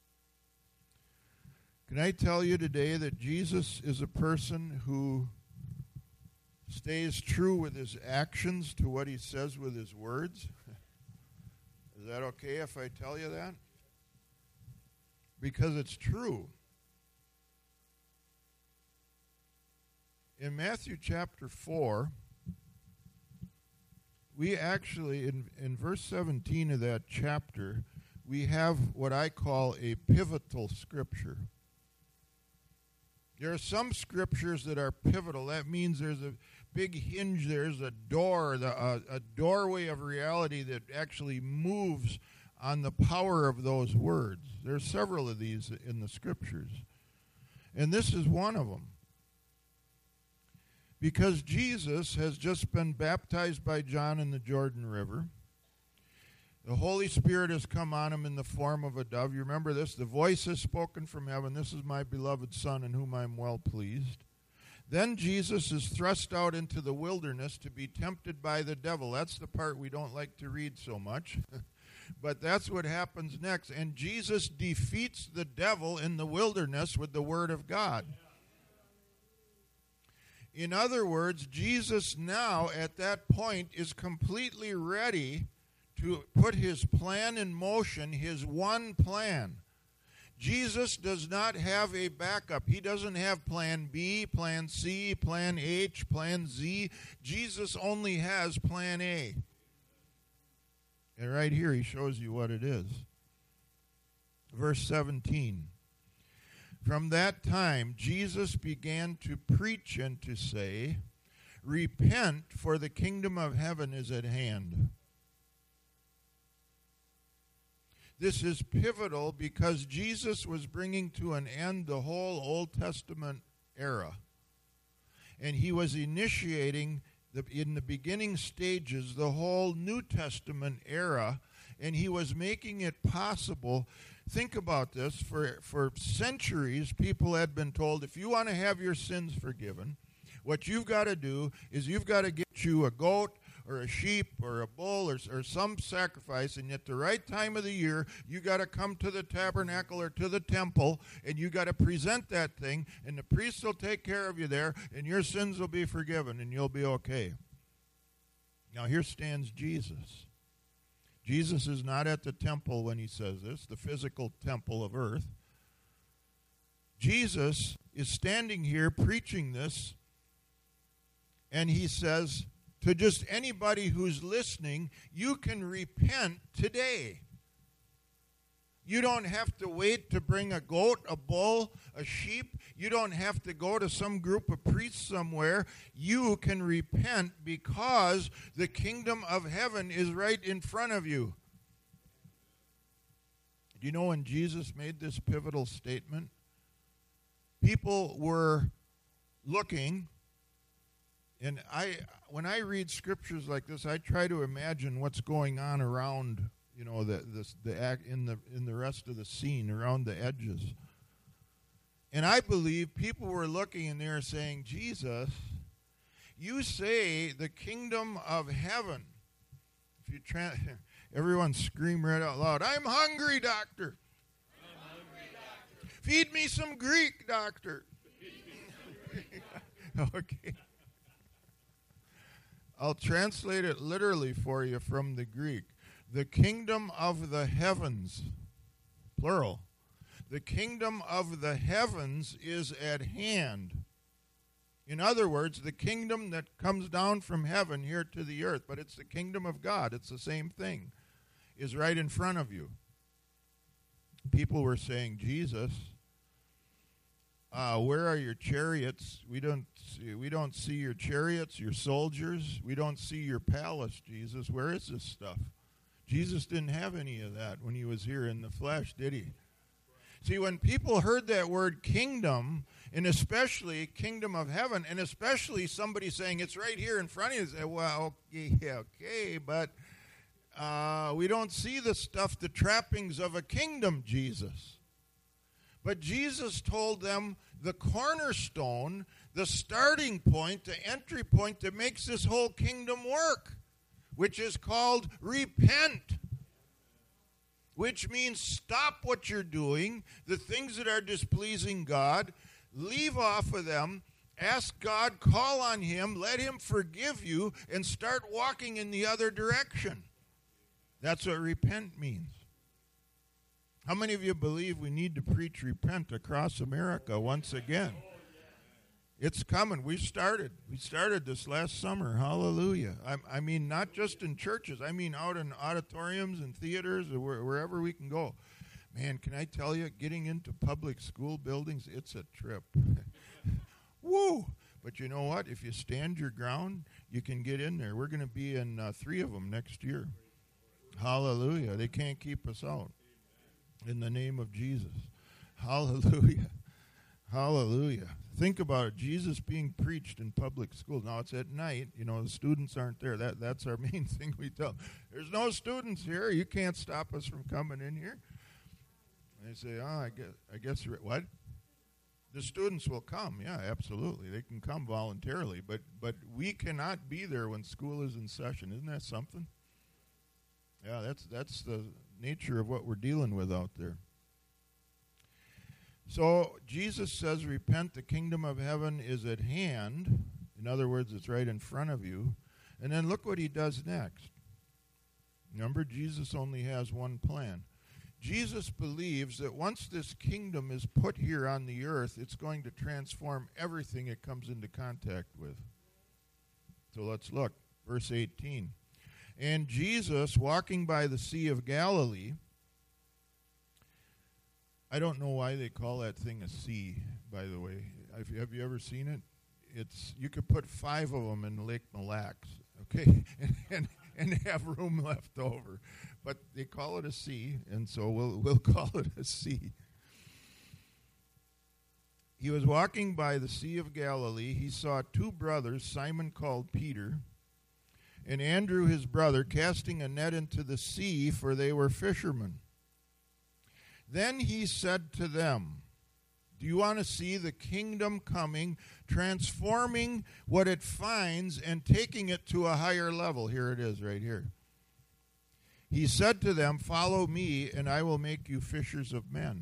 S1: Can I tell you today that Jesus is a person who stays true with his actions to what he says with his words? Is that okay if I tell you that? Because it's true. In Matthew chapter four, we actually, in, in verse seventeen of that chapter, we have what I call a pivotal scripture. There are some scriptures that are pivotal. That means there's a big hinge, there's a door, the, uh, a doorway of reality that actually moves on the power of those words. There are several of these in the scriptures. And this is one of them. Because Jesus has just been baptized by John in the Jordan River. The Holy Spirit has come on him in the form of a dove. You remember this? The voice has spoken from heaven. This is my beloved Son in whom I am well pleased. Then Jesus is thrust out into the wilderness to be tempted by the devil. That's the part we don't like to read so much. But that's what happens next. And Jesus defeats the devil in the wilderness with the word of God. In other words, Jesus now at that point is completely ready to put his plan in motion, his one plan. Jesus does not have a backup. He doesn't have plan B, plan C, plan H, plan Z. Jesus only has plan A. And right here he shows you what it is. Verse seventeen. From that time, Jesus began to preach and to say, "Repent, for the kingdom of heaven is at hand." This is pivotal because Jesus was bringing to an end the whole Old Testament era. And he was initiating, the, in the beginning stages, the whole New Testament era. And he was making it possible. Think about this. For, for centuries, people had been told, if you want to have your sins forgiven, what you've got to do is you've got to get you a goat or a sheep or a bull or, or some sacrifice, and at the right time of the year, you got to come to the tabernacle or to the temple, and you got to present that thing, and the priest will take care of you there, and your sins will be forgiven, and you'll be okay. Now here stands Jesus. Jesus is not at the temple when he says this, the physical temple of earth. Jesus is standing here preaching this, and he says to just anybody who's listening, you can repent today. You don't have to wait to bring a goat, a bull, a sheep. You don't have to go to some group of priests somewhere. You can repent because the kingdom of heaven is right in front of you. Do you know when Jesus made this pivotal statement? People were looking. And I, when I read scriptures like this, I try to imagine what's going on around, you know, the the the act in the in the rest of the scene, around the edges. And I believe people were looking and they were saying, Jesus, you say the kingdom of heaven. If you tra- Everyone scream right out loud, I'm hungry, doctor.
S10: I'm hungry, doctor.
S1: Feed me some Greek, doctor. Okay. I'll translate it literally for you from the Greek. The kingdom of the heavens, plural. The kingdom of the heavens is at hand. In other words, the kingdom that comes down from heaven here to the earth, but it's the kingdom of God, it's the same thing, is right in front of you. People were saying, Jesus, uh, where are your chariots? We don't see, we don't see your chariots, your soldiers. We don't see your palace, Jesus. Where is this stuff? Jesus didn't have any of that when he was here in the flesh, did he? See, when people heard that word kingdom, and especially kingdom of heaven, and especially somebody saying it's right here in front of you, they say, well, okay, okay, but uh, we don't see the stuff, the trappings of a kingdom, Jesus. But Jesus told them the cornerstone, the starting point, the entry point that makes this whole kingdom work, which is called repent. Which means stop what you're doing, the things that are displeasing God, leave off of them, ask God, call on him, let him forgive you, and start walking in the other direction. That's what repent means. How many of you believe we need to preach repent across America once again? It's coming. We started. We started this last summer. Hallelujah. I, I mean, not just in churches. I mean out in auditoriums and theaters or where, wherever we can go. Man, can I tell you, getting into public school buildings, it's a trip. Woo! But you know what? If you stand your ground, you can get in there. We're going to be in uh, three of them next year. Hallelujah. They can't keep us out. In the name of Jesus. Hallelujah. Hallelujah. Think about it. Jesus being preached in public schools. Now, it's at night. You know, the students aren't there. That That's our main thing we tell them. There's no students here. You can't stop us from coming in here. And they say, oh, I guess, I guess you're, what? The students will come. Yeah, absolutely. They can come voluntarily. But, but we cannot be there when school is in session. Isn't that something? Yeah, that's that's the nature of what we're dealing with out there. So Jesus says, repent, the kingdom of heaven is at hand. In other words, it's right in front of you. And then look what he does next. Remember, Jesus only has one plan. Jesus believes that once this kingdom is put here on the earth, it's going to transform everything it comes into contact with. So let's look. Verse eighteen. And Jesus, walking by the Sea of Galilee, I don't know why they call that thing a sea, by the way. Have you, have you ever seen it? It's you could put five of them in Lake Mille Lacs, okay, and, and and have room left over. But they call it a sea, and so we'll we'll call it a sea. He was walking by the Sea of Galilee. He saw two brothers, Simon called Peter, and Andrew his brother, casting a net into the sea, for they were fishermen. Then he said to them, do you want to see the kingdom coming, transforming what it finds and taking it to a higher level? Here it is right here. He said to them, follow me, and I will make you fishers of men.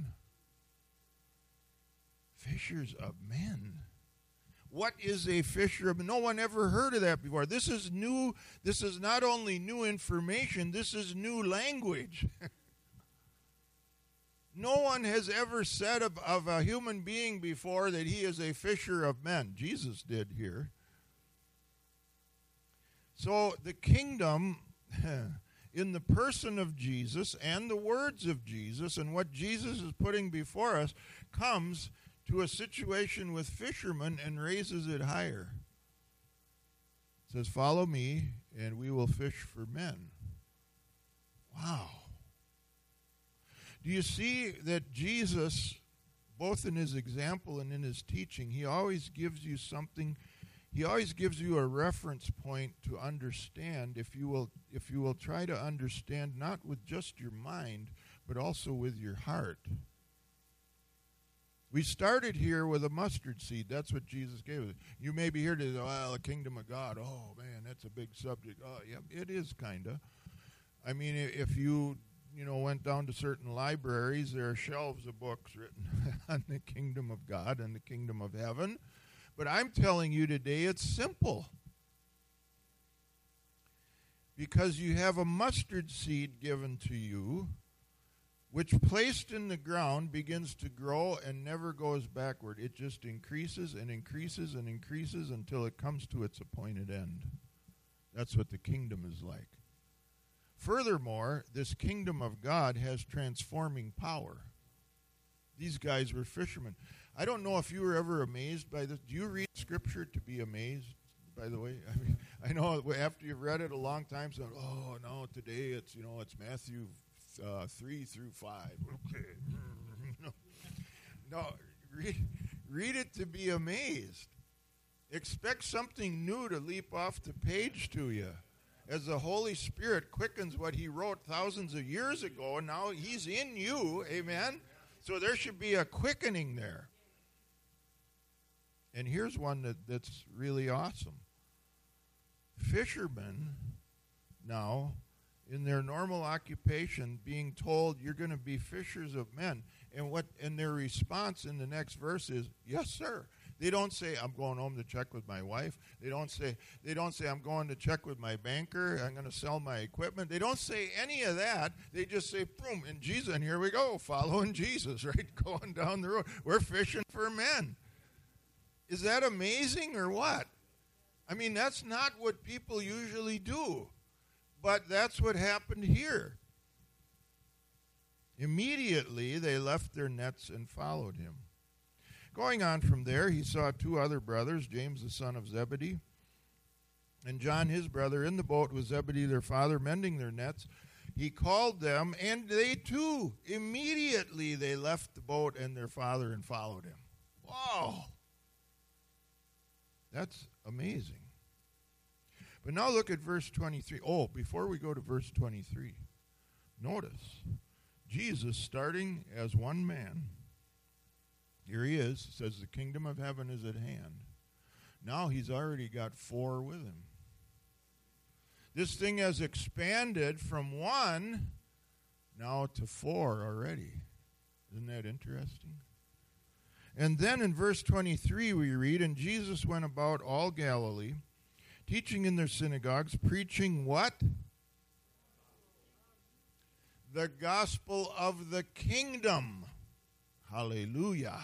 S1: Fishers of men? What is a fisher of men? No one ever heard of that before. This is new. This is not only new information, this is new language. No one has ever said of, of a human being before that he is a fisher of men. Jesus did here. So the kingdom, in the person of Jesus and the words of Jesus and what Jesus is putting before us, comes to a situation with fishermen and raises it higher. It says, follow me and we will fish for men. Wow. Do you see that Jesus, both in his example and in his teaching, he always gives you something, he always gives you a reference point to understand if you will if you will try to understand not with just your mind, but also with your heart. We started here with a mustard seed. That's what Jesus gave us. You may be here to, well, the kingdom of God. Oh, man, that's a big subject. Oh, yeah, it is kind of. I mean, if you, you know, went down to certain libraries, there are shelves of books written on the kingdom of God and the kingdom of heaven. But I'm telling you today it's simple. Because you have a mustard seed given to you, which placed in the ground begins to grow and never goes backward. It just increases and increases and increases until it comes to its appointed end. That's what the kingdom is like. Furthermore, this kingdom of God has transforming power. These guys were fishermen. I don't know if you were ever amazed by this. Do you read Scripture to be amazed, by the way? I mean, I know after you've read it a long time, so, oh, no, today it's, you know, it's Matthew uh, three through five. Okay. no, no read, read it to be amazed. Expect something new to leap off the page to you. As the Holy Spirit quickens what he wrote thousands of years ago, and now he's in you, amen? So there should be a quickening there. And here's one that, that's really awesome. Fishermen now, in their normal occupation, being told you're going to be fishers of men. And what and their response in the next verse is, yes, sir. They don't say, I'm going home to check with my wife. They don't say, they don't say, I'm going to check with my banker. I'm going to sell my equipment. They don't say any of that. They just say, boom, and Jesus, and here we go, following Jesus, right? Going down the road. We're fishing for men. Is that amazing or what? I mean, that's not what people usually do. But that's what happened here. Immediately, they left their nets and followed him. Going on from there, he saw two other brothers, James the son of Zebedee, and John his brother, in the boat with Zebedee their father, mending their nets. He called them, and they too, immediately they left the boat and their father and followed him. Wow! That's amazing. But now look at verse twenty-three. Oh, before we go to verse twenty-three, notice Jesus starting as one man. Here he is, says the kingdom of heaven is at hand. Now he's already got four with him. This thing has expanded from one now to four already. Isn't that interesting? And then in verse twenty-three we read, and Jesus went about all Galilee, teaching in their synagogues, preaching what? The gospel of the kingdom. Hallelujah.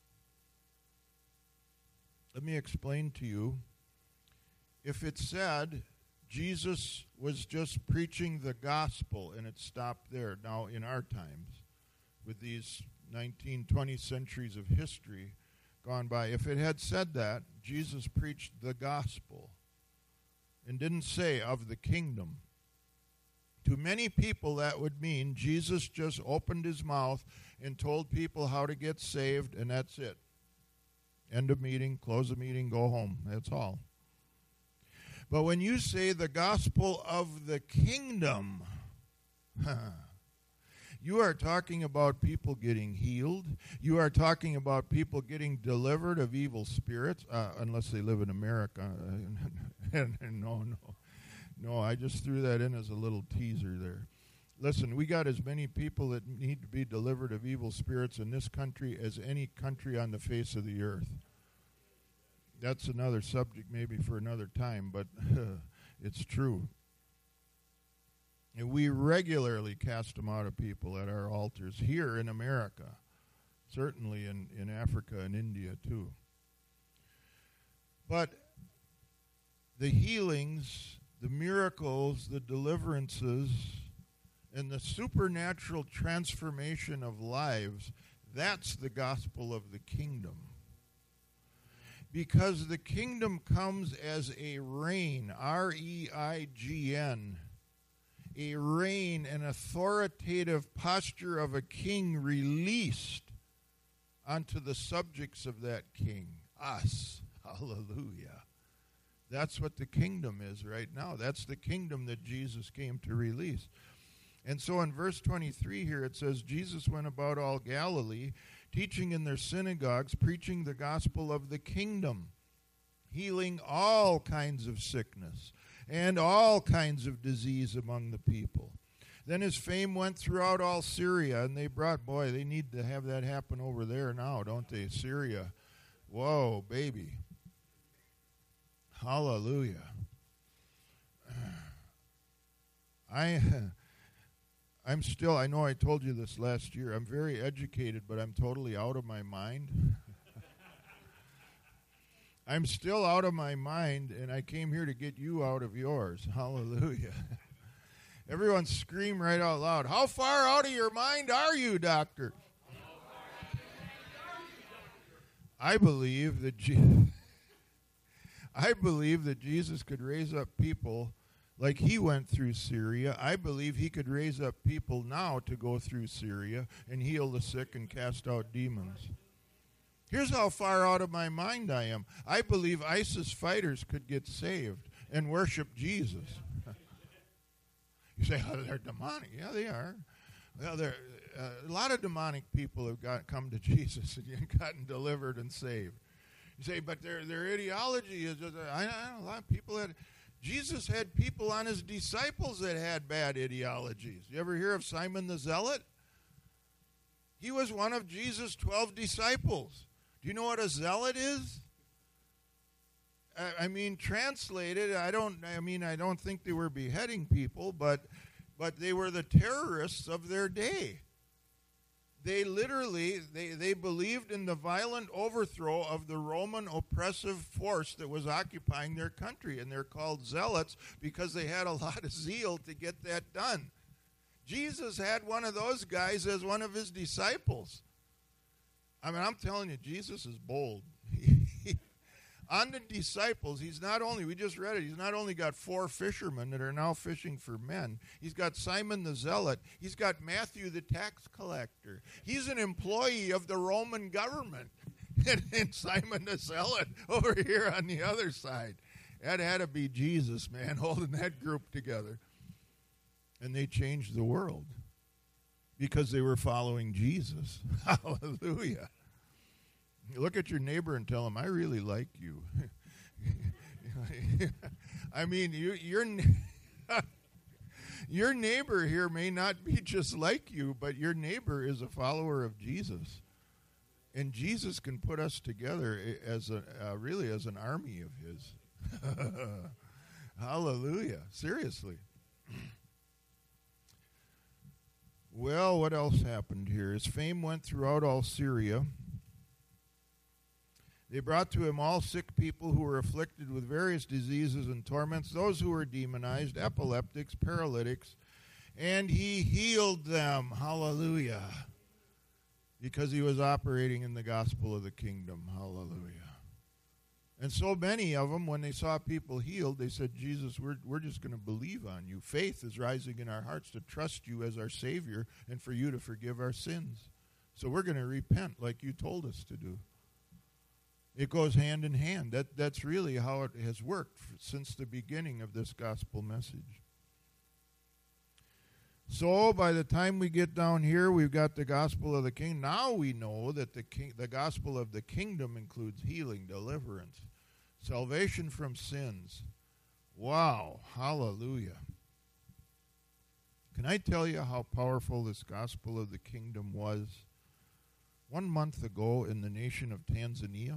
S1: Let me explain to you. If it said Jesus was just preaching the gospel and it stopped there, now in our times, with these nineteen, twenty centuries of history gone by, if it had said that, Jesus preached the gospel and didn't say of the kingdom, to many people that would mean Jesus just opened his mouth and told people how to get saved, and that's it. End of meeting, close the meeting, go home. That's all. But when you say the gospel of the kingdom, you are talking about people getting healed. You are talking about people getting delivered of evil spirits, uh, unless they live in America. no, no. No, I just threw that in as a little teaser there. Listen, we got as many people that need to be delivered of evil spirits in this country as any country on the face of the earth. That's another subject maybe for another time, but it's true. And we regularly cast them out of people at our altars here in America, certainly in, in Africa and India too. But the healings, the miracles, the deliverances, and the supernatural transformation of lives, that's the gospel of the kingdom. Because the kingdom comes as a reign, R E I G N, a reign, an authoritative posture of a king released onto the subjects of that king, us. Hallelujah. That's what the kingdom is right now. That's the kingdom that Jesus came to release. And so in verse twenty-three here it says, Jesus went about all Galilee, teaching in their synagogues, preaching the gospel of the kingdom, healing all kinds of sickness and all kinds of disease among the people. Then his fame went throughout all Syria, and they brought, boy, they need to have that happen over there now, don't they? Syria. Whoa, baby. Hallelujah. I, I'm still, I know I told you this last year, I'm very educated, but I'm totally out of my mind. I'm still out of my mind, and I came here to get you out of yours. Hallelujah. Everyone scream right out loud. How far out of your mind are you, doctor? I believe that Je- I believe that Jesus could raise up people like he went through Syria. I believe he could raise up people now to go through Syria and heal the sick and cast out demons. Here's how far out of my mind I am. I believe ISIS fighters could get saved and worship Jesus. You say, oh, they're demonic. Yeah, they are. Well, they're, uh, a lot of demonic people have got come to Jesus and gotten delivered and saved. You say, but their their ideology is, uh, I, I know a lot of people had, Jesus had people on his disciples that had bad ideologies. You ever hear of Simon the Zealot? He was one of Jesus' twelve disciples. Do you know what a zealot is? I mean, translated, I don't. I mean, I don't think they were beheading people, but, but they were the terrorists of their day. They literally, they, they believed in the violent overthrow of the Roman oppressive force that was occupying their country, and they're called zealots because they had a lot of zeal to get that done. Jesus had one of those guys as one of his disciples. I mean, I'm telling you, Jesus is bold. On the disciples, he's not only, we just read it, he's not only got four fishermen that are now fishing for men. He's got Simon the Zealot. He's got Matthew the tax collector. He's an employee of the Roman government. And, and Simon the Zealot over here on the other side. That had to be Jesus, man, holding that group together. And they changed the world because they were following Jesus. Hallelujah. Look at your neighbor and tell him, I really like you. I mean, you, your, your neighbor here may not be just like you, but your neighbor is a follower of Jesus. And Jesus can put us together as a uh, really as an army of his. Hallelujah. Seriously. Well, what else happened here? His fame went throughout all Syria. They brought to him all sick people who were afflicted with various diseases and torments, those who were demonized, epileptics, paralytics, and he healed them. Hallelujah. Because he was operating in the gospel of the kingdom. Hallelujah. And so many of them, when they saw people healed, they said, Jesus, we're, we're just going to believe on you. Faith is rising in our hearts to trust you as our Savior and for you to forgive our sins. So we're going to repent like you told us to do. It goes hand in hand. That, that's really how it has worked f- since the beginning of this gospel message. So by the time we get down here, we've got the gospel of the king. Now we know that the king, the gospel of the kingdom includes healing, deliverance, salvation from sins. Wow. Hallelujah. Can I tell you how powerful this gospel of the kingdom was? One month ago in the nation of Tanzania,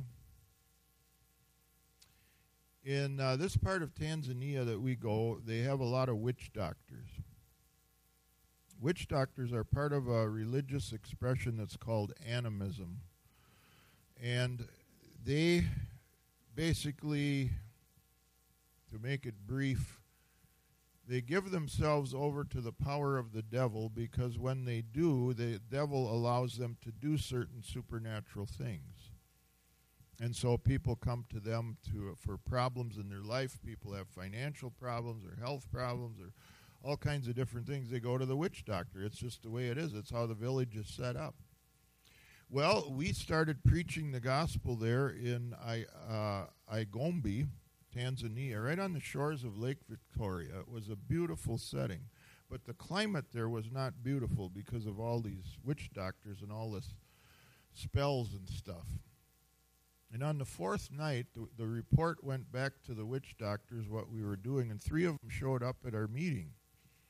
S1: in uh, this part of Tanzania that we go, they have a lot of witch doctors. Witch doctors are part of a religious expression that's called animism. And they basically, to make it brief, they give themselves over to the power of the devil because when they do, the devil allows them to do certain supernatural things. And so people come to them to for problems in their life. People have financial problems or health problems or all kinds of different things. They go to the witch doctor. It's just the way it is. It's how the village is set up. Well, we started preaching the gospel there in I, uh, Igombe, Tanzania, right on the shores of Lake Victoria. It was a beautiful setting. But the climate there was not beautiful because of all these witch doctors and all this spells and stuff. And on the fourth night, the, the report went back to the witch doctors what we were doing, and three of them showed up at our meeting.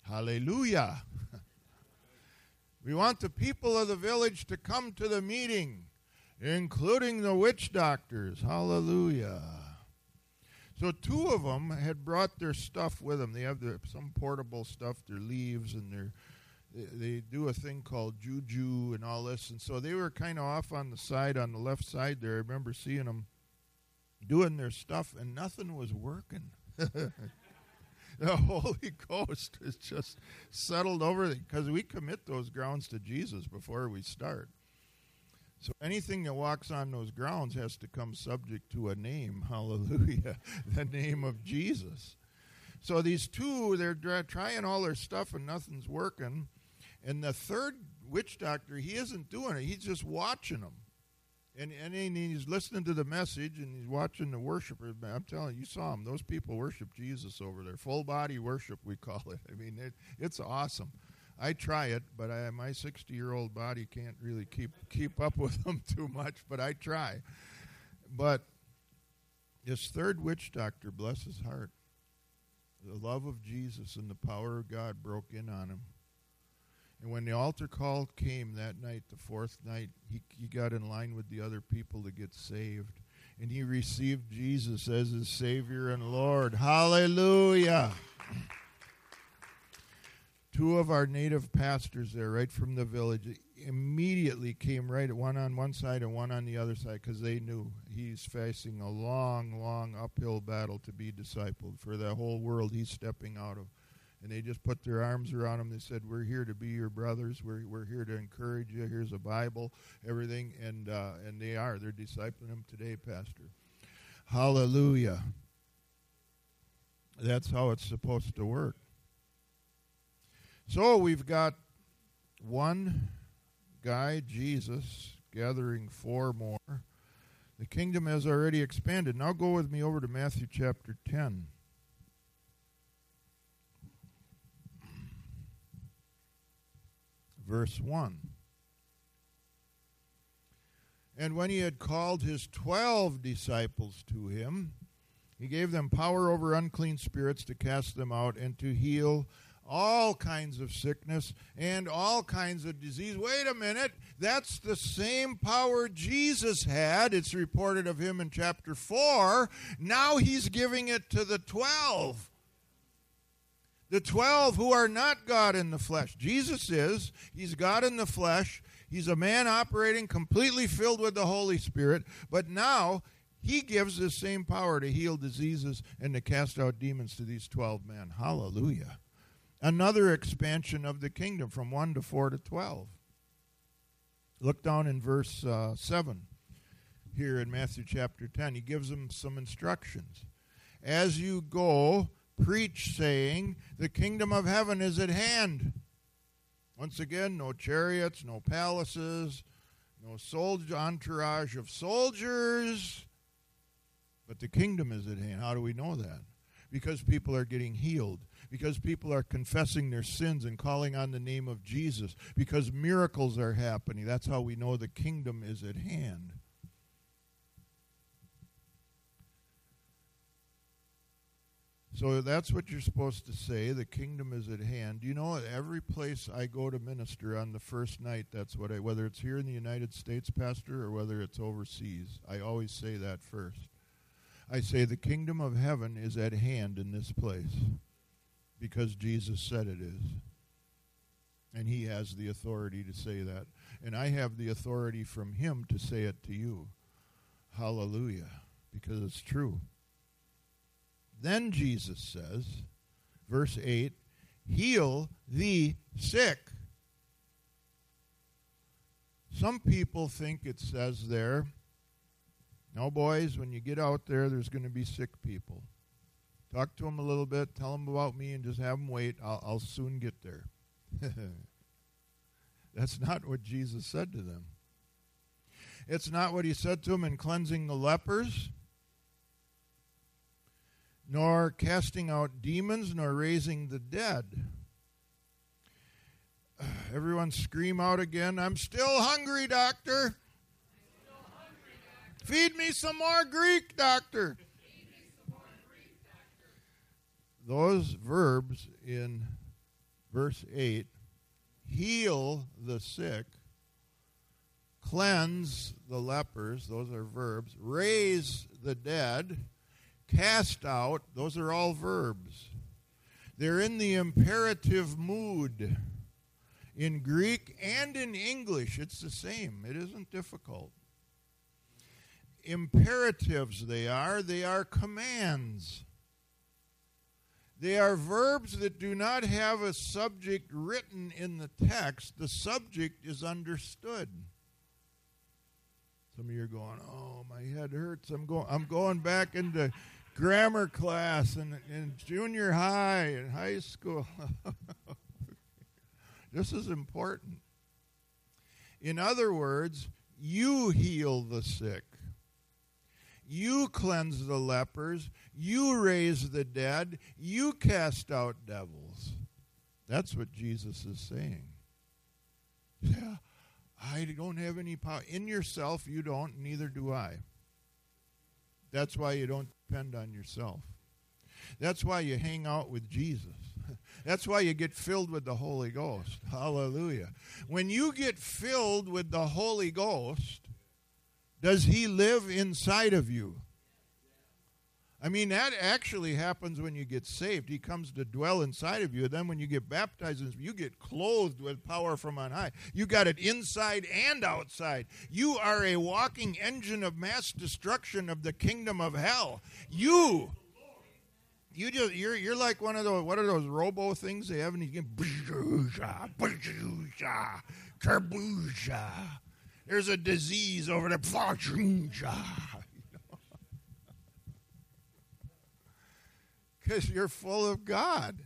S1: Hallelujah. We want the people of the village to come to the meeting, including the witch doctors. Hallelujah. So two of them had brought their stuff with them. They have their, some portable stuff, their leaves, and their, they, they do a thing called juju and all this. And so they were kind of off on the side, on the left side there. I remember seeing them doing their stuff, and nothing was working. The Holy Ghost is just settled over it because we commit those grounds to Jesus before we start. So anything that walks on those grounds has to come subject to a name. Hallelujah. The name of Jesus. So these two, they're dra- trying all their stuff and nothing's working. And the third witch doctor, he isn't doing it. He's just watching them. And, and he's listening to the message and he's watching the worshipers. I'm telling you, you saw them. Those people worship Jesus over there. Full body worship, we call it. I mean, it, it's awesome. I try it, but I, my sixty-year-old body can't really keep keep up with them too much, but I try. But this third witch doctor, bless his heart, the love of Jesus and the power of God broke in on him. And when the altar call came that night, the fourth night, he, he got in line with the other people to get saved. And he received Jesus as his Savior and Lord. Hallelujah. Two of our native pastors there, right from the village, immediately came right, one on one side and one on the other side, because they knew he's facing a long, long uphill battle to be discipled for the whole world he's stepping out of. And they just put their arms around him. They said, we're here to be your brothers. We're we're here to encourage you. Here's a Bible, everything. And uh, and they are. They're discipling him today, Pastor. Hallelujah. That's how it's supposed to work. So we've got one guy, Jesus, gathering four more. The kingdom has already expanded. Now go with me over to Matthew chapter ten. Verse one. And when he had called his twelve disciples to him, he gave them power over unclean spirits to cast them out and to heal all kinds of sickness and all kinds of disease. Wait a minute. That's the same power Jesus had. It's reported of him in chapter four. Now he's giving it to the twelve. The twelve who are not God in the flesh. Jesus is. He's God in the flesh. He's a man operating completely filled with the Holy Spirit. But now he gives this same power to heal diseases and to cast out demons to these twelve men. Hallelujah. Another expansion of the kingdom from one to four to twelve. Look down in verse uh, seven here in Matthew chapter ten. He gives them some instructions. As you go, preach, saying, the kingdom of heaven is at hand. Once again, no chariots, no palaces, no soldier entourage of soldiers, but the kingdom is at hand. How do we know that? Because people are getting healed. Because people are confessing their sins and calling on the name of Jesus. Because miracles are happening. That's how we know the kingdom is at hand. So that's what you're supposed to say. The kingdom is at hand. You know, every place I go to minister on the first night, that's what I, whether it's here in the United States, Pastor, or whether it's overseas, I always say that first. I say the kingdom of heaven is at hand in this place because Jesus said it is. And he has the authority to say that. And I have the authority from him to say it to you. Hallelujah. Because it's true. Then Jesus says, verse eight, heal the sick. Some people think it says there, no, boys, when you get out there, there's going to be sick people. Talk to them a little bit, tell them about me, and just have them wait. I'll, I'll soon get there. That's not what Jesus said to them. It's not what he said to them in cleansing the lepers, nor casting out demons, nor raising the dead. Everyone scream out again, I'm still hungry, doctor. Feed me some more Greek, doctor. Those verbs in verse eight, heal the sick, cleanse the lepers, those are verbs, raise the dead, cast out, those are all verbs. They're in the imperative mood. In Greek and in English, it's the same. It isn't difficult. Imperatives they are. They are commands. They are verbs that do not have a subject written in the text. The subject is understood. Some of you are going, oh, my head hurts. I'm going, I'm going back into grammar class and in junior high and high school. This is important. In other words, you heal the sick. You cleanse the lepers. You raise the dead. You cast out devils. That's what Jesus is saying. Yeah, I don't have any power. In yourself, you don't, neither do I. That's why you don't depend on yourself. That's why you hang out with Jesus. That's why you get filled with the Holy Ghost. Hallelujah. When you get filled with the Holy Ghost, does he live inside of you? I mean, that actually happens when you get saved. He comes to dwell inside of you. Then when you get baptized, you get clothed with power from on high. You got it inside and outside. You are a walking engine of mass destruction of the kingdom of hell. You... You just you're you're like one of those what are those robo things they have and you get booja, booja, kerbooja. There's a disease over there. Because you're full of God.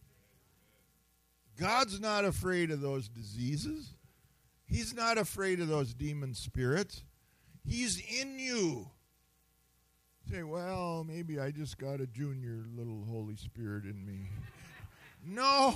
S1: God's not afraid of those diseases. He's not afraid of those demon spirits. He's in you. Say, well, maybe I just got a junior little Holy Spirit in me. No.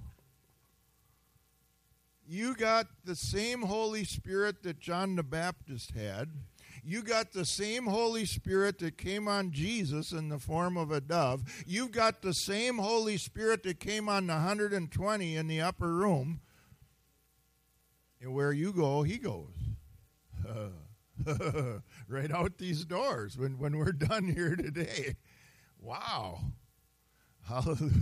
S1: You got the same Holy Spirit that John the Baptist had. You got the same Holy Spirit that came on Jesus in the form of a dove. You've got the same Holy Spirit that came on the one hundred twenty in the upper room. And where you go, he goes. Uh. Right out these doors when, when we're done here today. Wow. Hallelujah.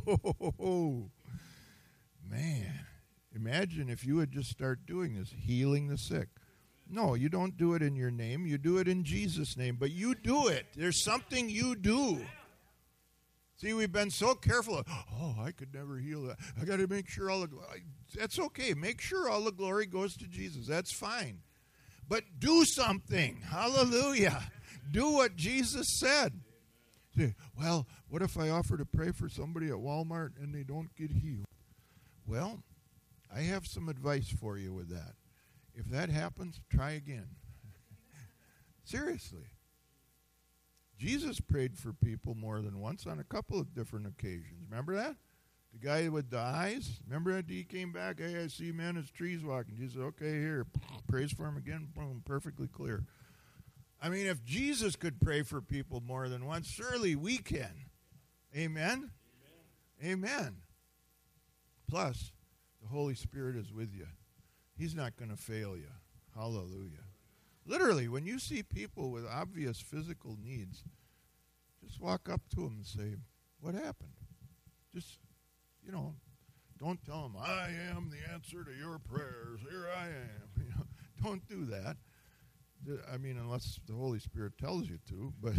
S1: Man, imagine if you would just start doing this, healing the sick. No, you don't do it in your name. You do it in Jesus' name, but you do it. There's something you do. See, we've been so careful. Oh, I could never heal that. I got to make sure all the glory. That's okay. Make sure all the glory goes to Jesus. That's fine. But do something. Hallelujah. Do what Jesus said. Say, well, what if I offer to pray for somebody at Walmart and they don't get healed? Well, I have some advice for you with that. If that happens, try again. Seriously. Jesus prayed for people more than once on a couple of different occasions. Remember that? The guy with the eyes, remember that he came back, hey, I see men as trees walking. Jesus said, okay, here, praise for him again, boom, perfectly clear. I mean, if Jesus could pray for people more than once, surely we can. Amen? Amen. Amen. Plus, the Holy Spirit is with you. He's not going to fail you. Hallelujah. Literally, when you see people with obvious physical needs, just walk up to them and say, what happened? Just... You know, don't tell them, I am the answer to your prayers. Here I am. You know, don't do that. I mean, unless the Holy Spirit tells you to. But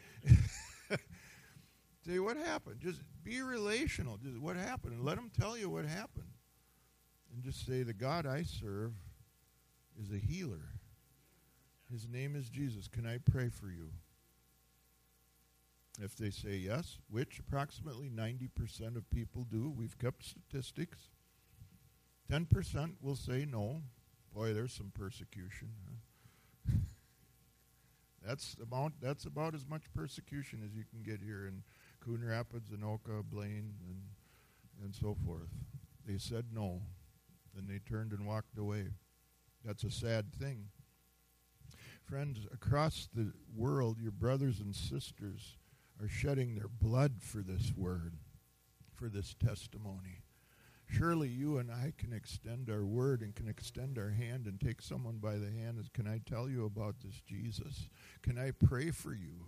S1: say, what happened? Just be relational. Just what happened? And let them tell you what happened. And just say, the God I serve is a healer. His name is Jesus. Can I pray for you? If they say yes, which approximately ninety percent of people do, we've kept statistics, ten percent will say no. Boy, there's some persecution. Huh? that's, about, that's about as much persecution as you can get here in Coon Rapids, Anoka, Blaine, and, and so forth. They said no, then they turned and walked away. That's a sad thing. Friends, across the world, your brothers and sisters are shedding their blood for this word, for this testimony, Surely you and I can extend our word and can extend our hand and take someone by the hand and can I tell you about this Jesus? Can I pray for you?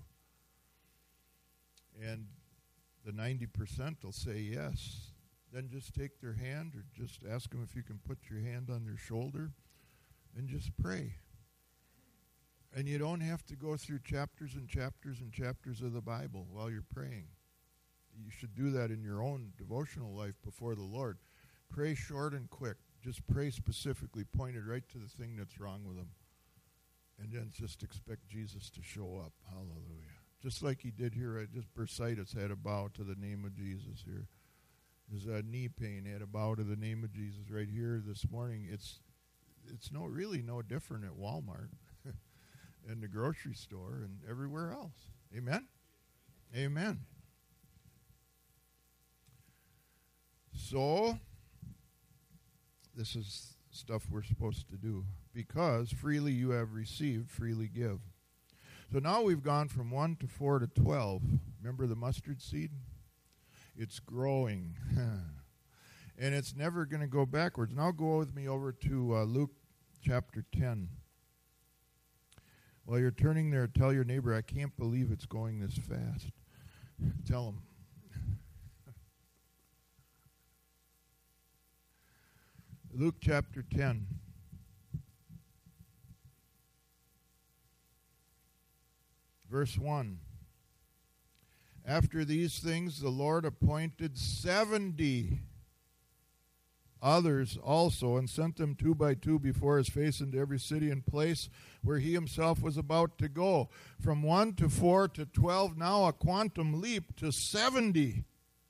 S1: And the ninety percent will say yes. Then just take their hand or just ask them if you can put your hand on their shoulder and just pray. And you don't have to go through chapters and chapters and chapters of the Bible while you're praying. You should do that in your own devotional life before the Lord. Pray short and quick. Just pray specifically, pointed right to the thing that's wrong with them. And then just expect Jesus to show up. Hallelujah. Just like he did here. Right? Just bursitis had a bow to the name of Jesus here. His uh, knee pain had a bow to the name of Jesus right here this morning. It's it's no really no different at Walmart and the grocery store and everywhere else. Amen? Amen. So, this is stuff we're supposed to do. Because freely you have received, freely give. So now we've gone from one to four to twelve. Remember the mustard seed? It's growing. And it's never going to go backwards. Now go with me over to uh, Luke chapter ten. While you're turning there, tell your neighbor, I can't believe it's going this fast. Tell him. Luke chapter ten. Verse one. After these things the Lord appointed seventy others also, and sent them two by two before his face into every city and place where he himself was about to go. From one to four to twelve, now a quantum leap to seventy.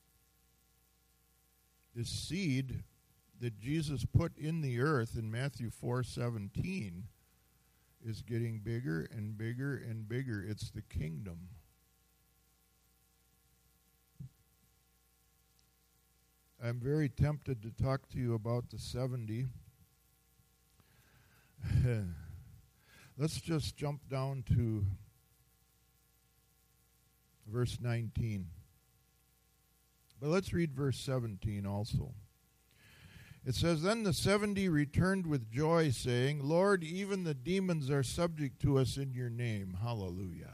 S1: This seed that Jesus put in the earth in Matthew four seventeen is getting bigger and bigger and bigger. It's the kingdom. I'm very tempted to talk to you about the seventy. Let's just jump down to verse nineteen. But let's read verse seventeen also. It says, Then the seventy returned with joy, saying, Lord, even the demons are subject to us in your name. Hallelujah.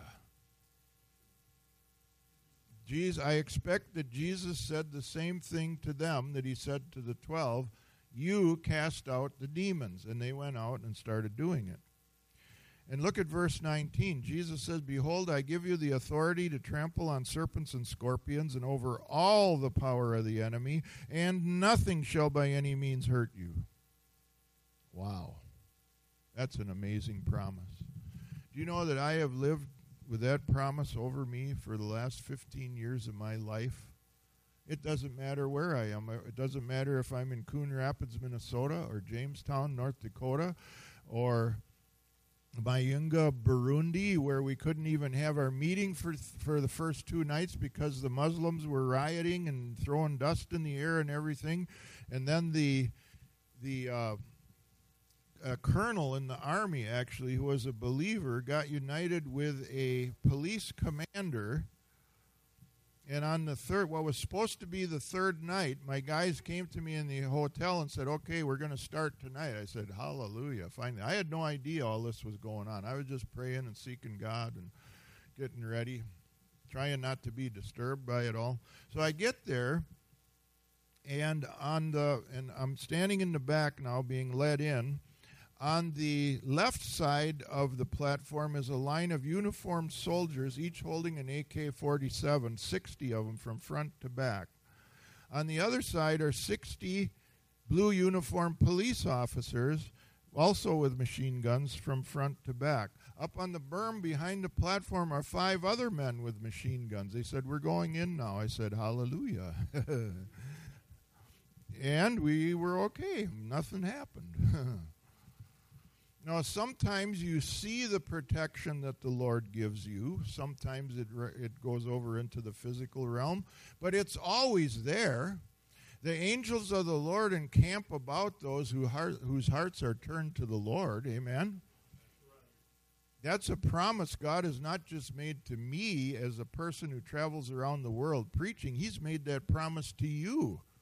S1: Jesus, I expect that Jesus said the same thing to them that he said to the twelve. You cast out the demons. And they went out and started doing it. And look at verse nineteen. Jesus says, Behold, I give you the authority to trample on serpents and scorpions and over all the power of the enemy, and nothing shall by any means hurt you. Wow. That's an amazing promise. Do you know that I have lived with that promise over me for the last fifteen years of my life? It doesn't matter where I am. It doesn't matter if I'm in Coon Rapids, Minnesota, or Jamestown, North Dakota, or Mayunga, Burundi, where we couldn't even have our meeting for for the first two nights because the Muslims were rioting and throwing dust in the air and everything. And then the the uh, a colonel in the army, actually, who was a believer, got united with a police commander. And on the third, what was supposed to be the third night, my guys came to me in the hotel and said, okay, we're going to start tonight. I said, hallelujah. Finally, I had no idea all this was going on. I was just praying and seeking God and getting ready, trying not to be disturbed by it all. So I get there, and on the and I'm standing in the back now being led in. On the left side of the platform is a line of uniformed soldiers, each holding an A K forty-seven, sixty of them from front to back. On the other side are sixty blue uniformed police officers, also with machine guns from front to back. Up on the berm behind the platform are five other men with machine guns. They said, we're going in now. I said, hallelujah. And we were okay. Nothing happened. Now, sometimes you see the protection that the Lord gives you. Sometimes it re- it goes over into the physical realm, but it's always there. The angels of the Lord encamp about those who heart, whose hearts are turned to the Lord. Amen? That's a promise God has not just made to me as a person who travels around the world preaching. He's made that promise to you.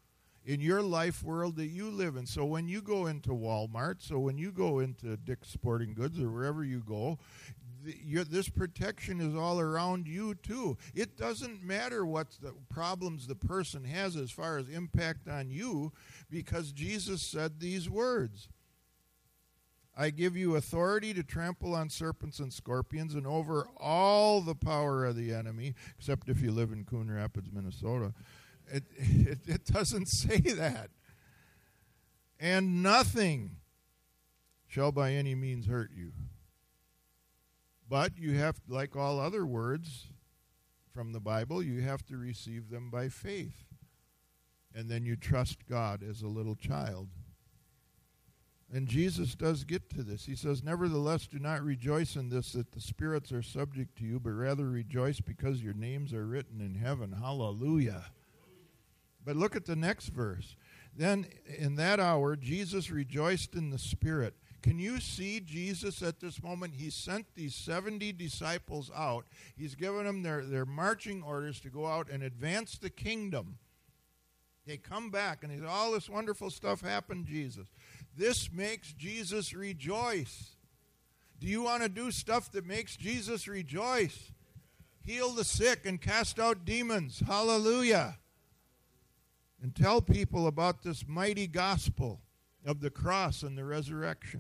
S1: in your life world that you live in. So when you go into Walmart, so when you go into Dick's Sporting Goods or wherever you go, the, your, this protection is all around you too. It doesn't matter what the problems the person has as far as impact on you, because Jesus said these words. I give you authority to trample on serpents and scorpions and over all the power of the enemy, except if you live in Coon Rapids, Minnesota. It, it, it doesn't say that. And nothing shall by any means hurt you. But you have, like all other words from the Bible, you have to receive them by faith. And then you trust God as a little child. And Jesus does get to this. He says, nevertheless, do not rejoice in this, that the spirits are subject to you, but rather rejoice because your names are written in heaven. Hallelujah. But look at the next verse. Then in that hour, Jesus rejoiced in the Spirit. Can you see Jesus at this moment? He sent these seventy disciples out. He's given them their, their marching orders to go out and advance the kingdom. They come back, and all this wonderful stuff happened, Jesus. This makes Jesus rejoice. Do you want to do stuff that makes Jesus rejoice? Heal the sick and cast out demons. Hallelujah. And tell people about this mighty gospel of the cross and the resurrection.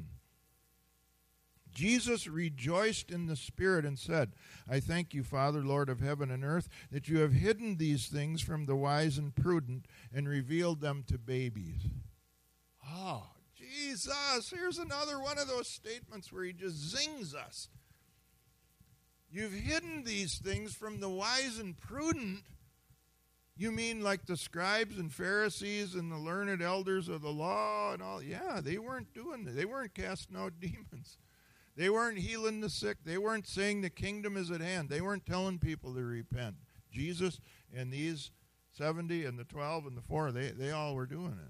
S1: Jesus rejoiced in the Spirit and said, I thank you, Father, Lord of heaven and earth, that you have hidden these things from the wise and prudent and revealed them to babies. Oh, Jesus, here's another one of those statements where he just zings us. You've hidden these things from the wise and prudent. You mean like the scribes and Pharisees and the learned elders of the law and all? Yeah, they weren't doing that. They weren't casting out demons. They weren't healing the sick. They weren't saying the kingdom is at hand. They weren't telling people to repent. Jesus and these seventy and the twelve and the four, they, they all were doing it.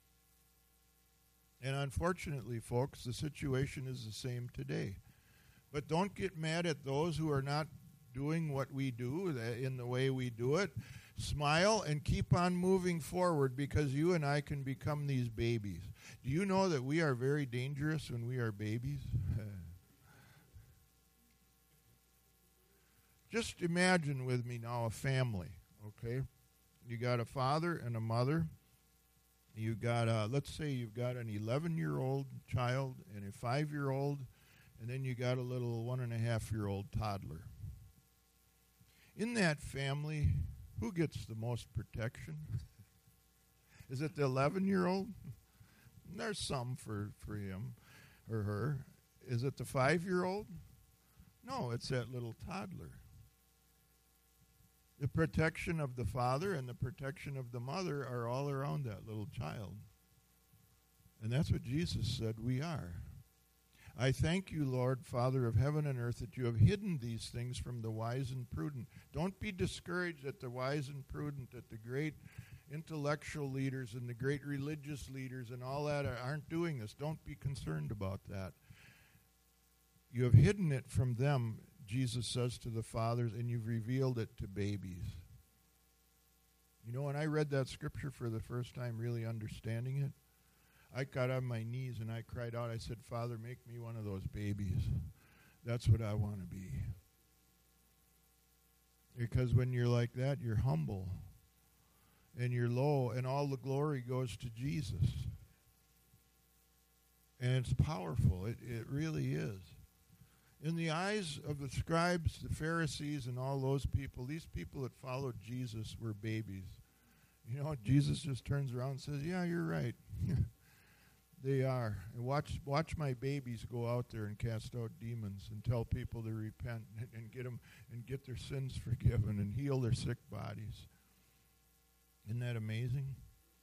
S1: And unfortunately, folks, the situation is the same today. But don't get mad at those who are not doing what we do in the way we do it. Smile and keep on moving forward, because you and I can become these babies. Do you know that we are very dangerous when we are babies? Just imagine with me now a family, okay? You got a father and a mother. You got a, let's say you've got an eleven-year-old child and a five-year-old, and then you got a little one-and-a-half-year-old toddler. In that family, who gets the most protection? Is it the eleven-year-old? There's some for, for him or her. Is it the five-year-old? No, it's that little toddler. The protection of the father and the protection of the mother are all around that little child. And that's what Jesus said we are. I thank you, Lord, Father of heaven and earth, that you have hidden these things from the wise and prudent. Don't be discouraged at the wise and prudent, at the great intellectual leaders and the great religious leaders and all that aren't doing this. Don't be concerned about that. You have hidden it from them, Jesus says to the fathers, and you've revealed it to babies. You know, when I read that scripture for the first time, really understanding it, I got on my knees and I cried out. I said, Father, make me one of those babies. That's what I want to be. Because when you're like that, you're humble and you're low, and all the glory goes to Jesus. And it's powerful. It, it really is. In the eyes of the scribes, the Pharisees, and all those people, these people that followed Jesus were babies. You know, Jesus just turns around and says, yeah, you're right. They are. And watch watch my babies go out there and cast out demons and tell people to repent and, and get them and get their sins forgiven and heal their sick bodies. Isn't that amazing?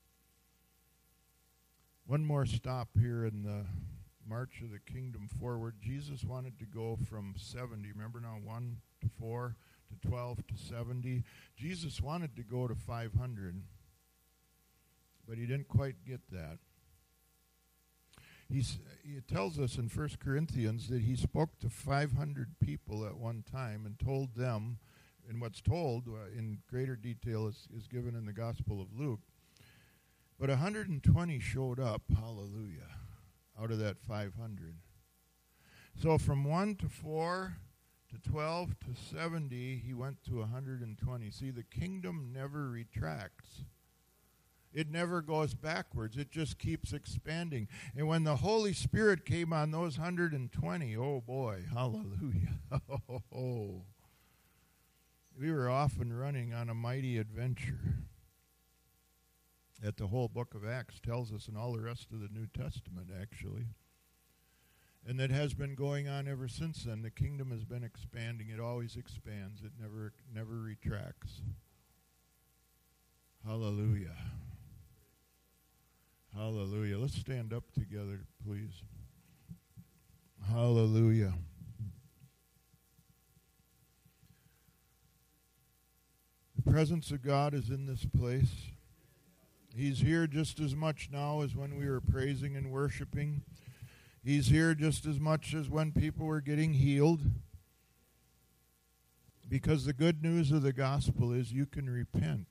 S1: One more stop here in the march of the kingdom forward. Jesus wanted to go from seventy, remember now, one to four to twelve to seventy. Jesus wanted to go to five hundred, but he didn't quite get that. He's, he tells us in First Corinthians that he spoke to five hundred people at one time and told them, and what's told uh, in greater detail is, is given in the Gospel of Luke, But one hundred twenty showed up, hallelujah, out of that five hundred. So from one to four to twelve to seventy, he went to one hundred twenty. See, the kingdom never retracts. It never goes backwards. It just keeps expanding. And when the Holy Spirit came on those one hundred twenty, oh boy, hallelujah. Oh, we were off and running on a mighty adventure that the whole book of Acts tells us, and all the rest of the New Testament, actually. And that has been going on ever since then. The kingdom has been expanding. It always expands. It never, never retracts. Hallelujah. Hallelujah. Let's stand up together, please. Hallelujah. The presence of God is in this place. He's here just as much now as when we were praising and worshiping. He's here just as much as when people were getting healed. Because the good news of the gospel is you can repent.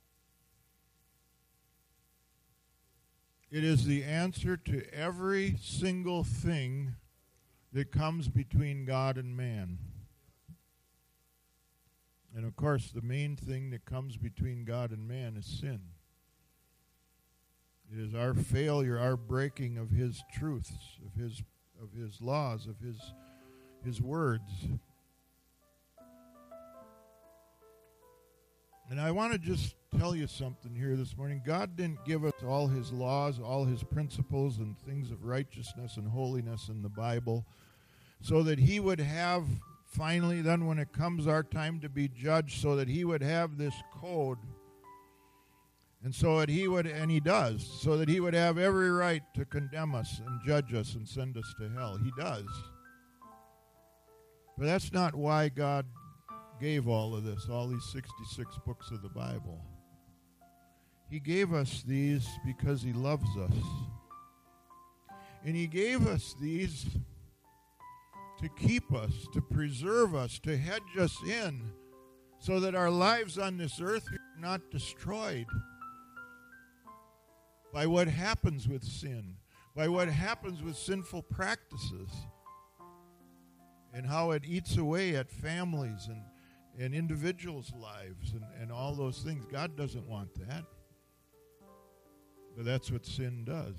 S1: It is the answer to every single thing that comes between God and man. And of course, the main thing that comes between God and man is sin. It is our failure, our breaking of his truths, of his of his laws, of his his words. And I want to just tell you something here this morning. God didn't give us all his laws, all his principles and things of righteousness and holiness in the Bible so that he would have, finally then when it comes our time to be judged, so that he would have this code. And so that he would, and he does, so that he would have every right to condemn us and judge us and send us to hell. He does. But that's not why God gave all of this, all these sixty-six books of the Bible. He gave us these because he loves us. And he gave us these to keep us, to preserve us, to hedge us in, so that our lives on this earth are not destroyed by what happens with sin, by what happens with sinful practices, and how it eats away at families and, and individuals' lives and, and all those things. God doesn't want that. But that's what sin does.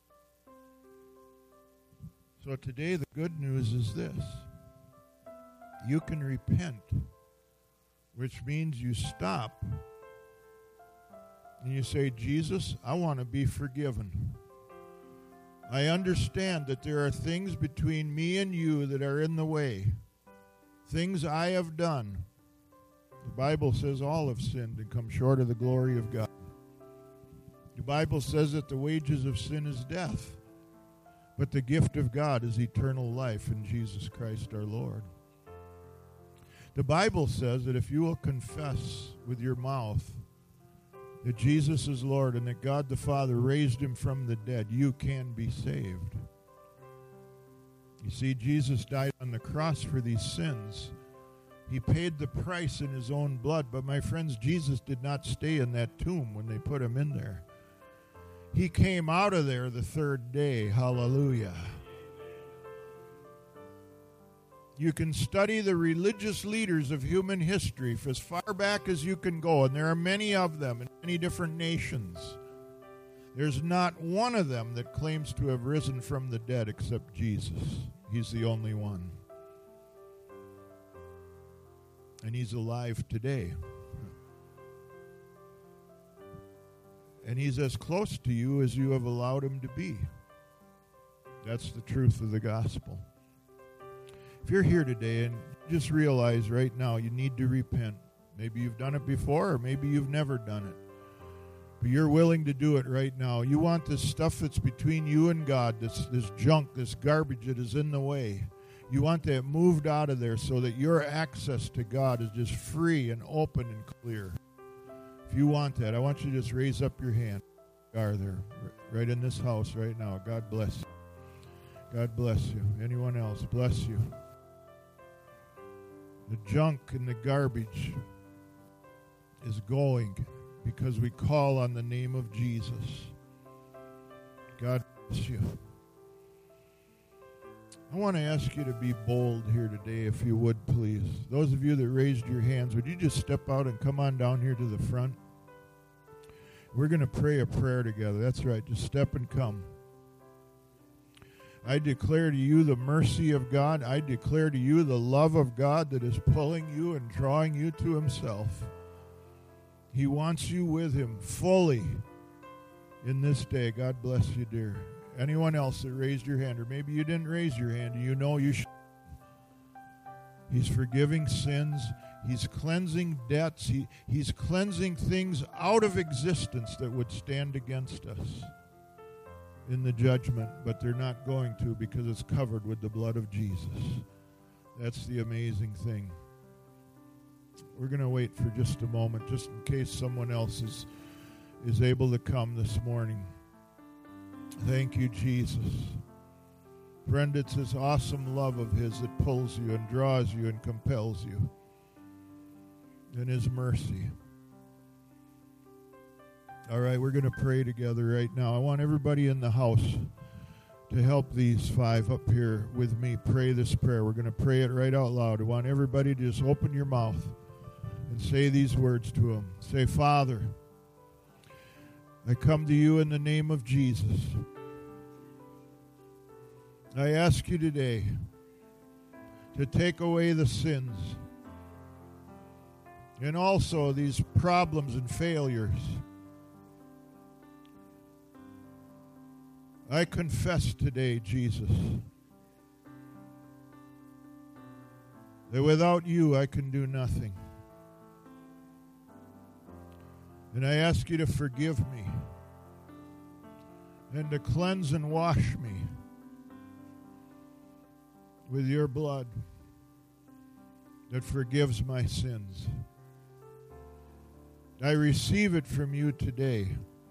S1: So today the good news is this. You can repent, which means you stop and you say, Jesus, I want to be forgiven. I understand that there are things between me and you that are in the way. Things I have done. The Bible says all have sinned and come short of the glory of God. The Bible says that the wages of sin is death, but the gift of God is eternal life in Jesus Christ our Lord. The Bible says that if you will confess with your mouth that Jesus is Lord and that God the Father raised him from the dead, you can be saved. You see, Jesus died on the cross for these sins. He paid the price in his own blood, but my friends, Jesus did not stay in that tomb when they put him in there. He came out of there the third day. Hallelujah. You can study the religious leaders of human history for as far back as you can go, and there are many of them in many different nations. There's not one of them that claims to have risen from the dead except Jesus. He's the only one. And he's alive today. And he's as close to you as you have allowed him to be. That's the truth of the gospel. If you're here today and just realize right now you need to repent. Maybe you've done it before or maybe you've never done it. But you're willing to do it right now. You want this stuff that's between you and God, this, this junk, this garbage that is in the way. You want that moved out of there so that your access to God is just free and open and clear. If you want that, I want you to just raise up your hand. Are there right in this house right now? God bless you. God bless you. Anyone else? Bless you. The junk and the garbage is going because we call on the name of Jesus. God bless you. I want to ask you to be bold here today, if you would, please. Those of you that raised your hands, would you just step out and come on down here to the front? We're going to pray a prayer together. That's right. Just step and come. I declare to you the mercy of God. I declare to you the love of God that is pulling you and drawing you to himself. He wants you with him fully in this day. God bless you, dear. Anyone else that raised your hand, or maybe you didn't raise your hand, you know you should. He's forgiving sins. He's cleansing debts. He, he's cleansing things out of existence that would stand against us in the judgment, but they're not going to because it's covered with the blood of Jesus. That's the amazing thing. We're going to wait for just a moment, just in case someone else is, is able to come this morning. Thank you, Jesus. Friend, it's his awesome love of his that pulls you and draws you and compels you. And his mercy. All right, we're going to pray together right now. I want everybody in the house to help these five up here with me pray this prayer. We're going to pray it right out loud. I want everybody to just open your mouth and say these words to him. Say, Father, I come to you in the name of Jesus. I ask you today to take away the sins and also these problems and failures. I confess today, Jesus, that without you I can do nothing. And I ask you to forgive me and to cleanse and wash me with your blood that forgives my sins. I receive it from you today,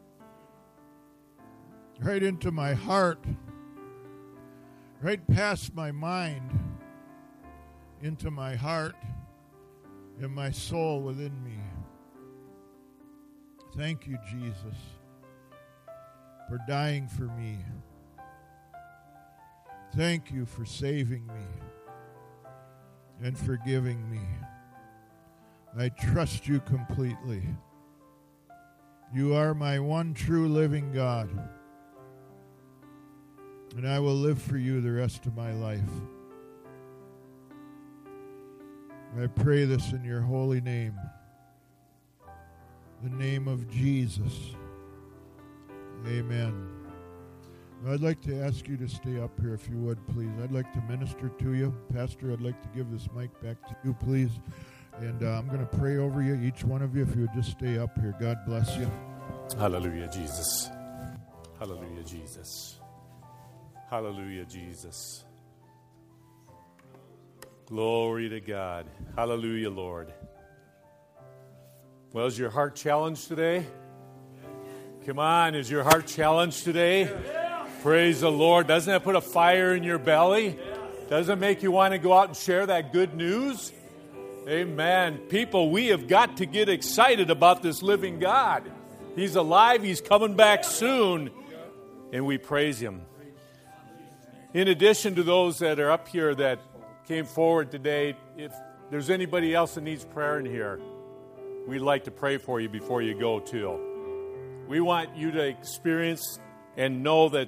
S1: right into my heart, right past my mind, into my heart and my soul within me. Thank you, Jesus, for dying for me. Thank you for saving me and forgiving me. I trust you completely. You are my one true living God, and I will live for you the rest of my life. I pray this in your holy name, the name of Jesus. Amen. I'd like to ask you to stay up here if you would, please. I'd like to minister to you. Pastor, I'd like to give this mic back to you, please. And uh, I'm going to pray over you, each one of you, if you would just stay up here. God bless you.
S9: Hallelujah, Jesus. Hallelujah, Jesus. Hallelujah, Jesus. Glory to God. Hallelujah, Lord. Well, is your heart challenged today? Come on, is your heart challenged today? Praise the Lord. Doesn't that put a fire in your belly? Doesn't it make you want to go out and share that good news? Amen. People, we have got to get excited about this living God. He's alive. He's coming back soon. And we praise him. In addition to those that are up here that came forward today, if there's anybody else that needs prayer in here, we'd like to pray for you before you go too. We want you to experience and know that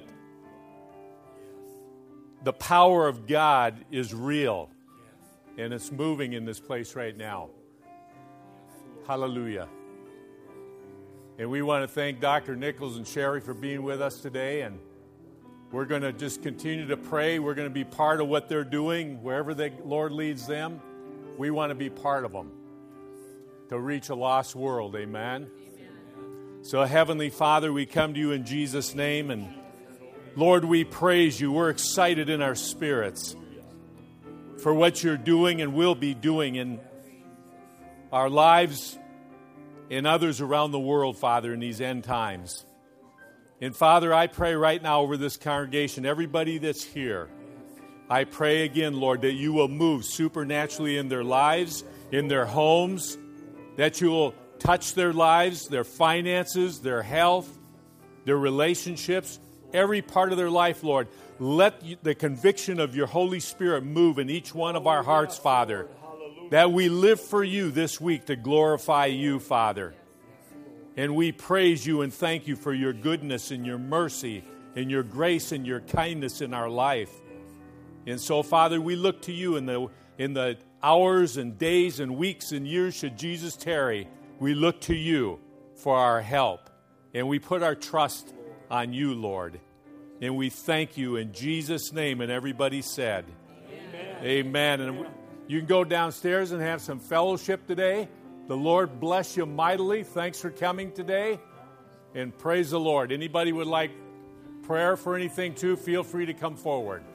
S9: the power of God is real. And it's moving in this place right now. Hallelujah. And we want to thank Doctor Nichols and Sherry for being with us today. And we're going to just continue to pray. We're going to be part of what they're doing. Wherever the Lord leads them, we want to be part of them to reach a lost world. Amen. Amen. So, Heavenly Father, we come to you in Jesus' name. And Lord, we praise you. We're excited in our spirits for what you're doing and will be doing in our lives and others around the world, Father, in these end times. And Father, I pray right now over this congregation, everybody that's here, I pray again, Lord, that you will move supernaturally in their lives, in their homes, that you will touch their lives, their finances, their health, their relationships, every part of their life, Lord. Let the conviction of your Holy Spirit move in each one of our hearts, Father, that we live for you this week to glorify you, Father. And we praise you and thank you for your goodness and your mercy and your grace and your kindness in our life. And so, Father, we look to you in the in the hours and days and weeks and years should Jesus tarry. We look to you for our help. And we put our trust on you, Lord. And we thank you in Jesus' name. And everybody said, Amen. Amen. And you can go downstairs and have some fellowship today. The Lord bless you mightily. Thanks for coming today. And praise the Lord. Anybody would like prayer for anything too, feel free to come forward.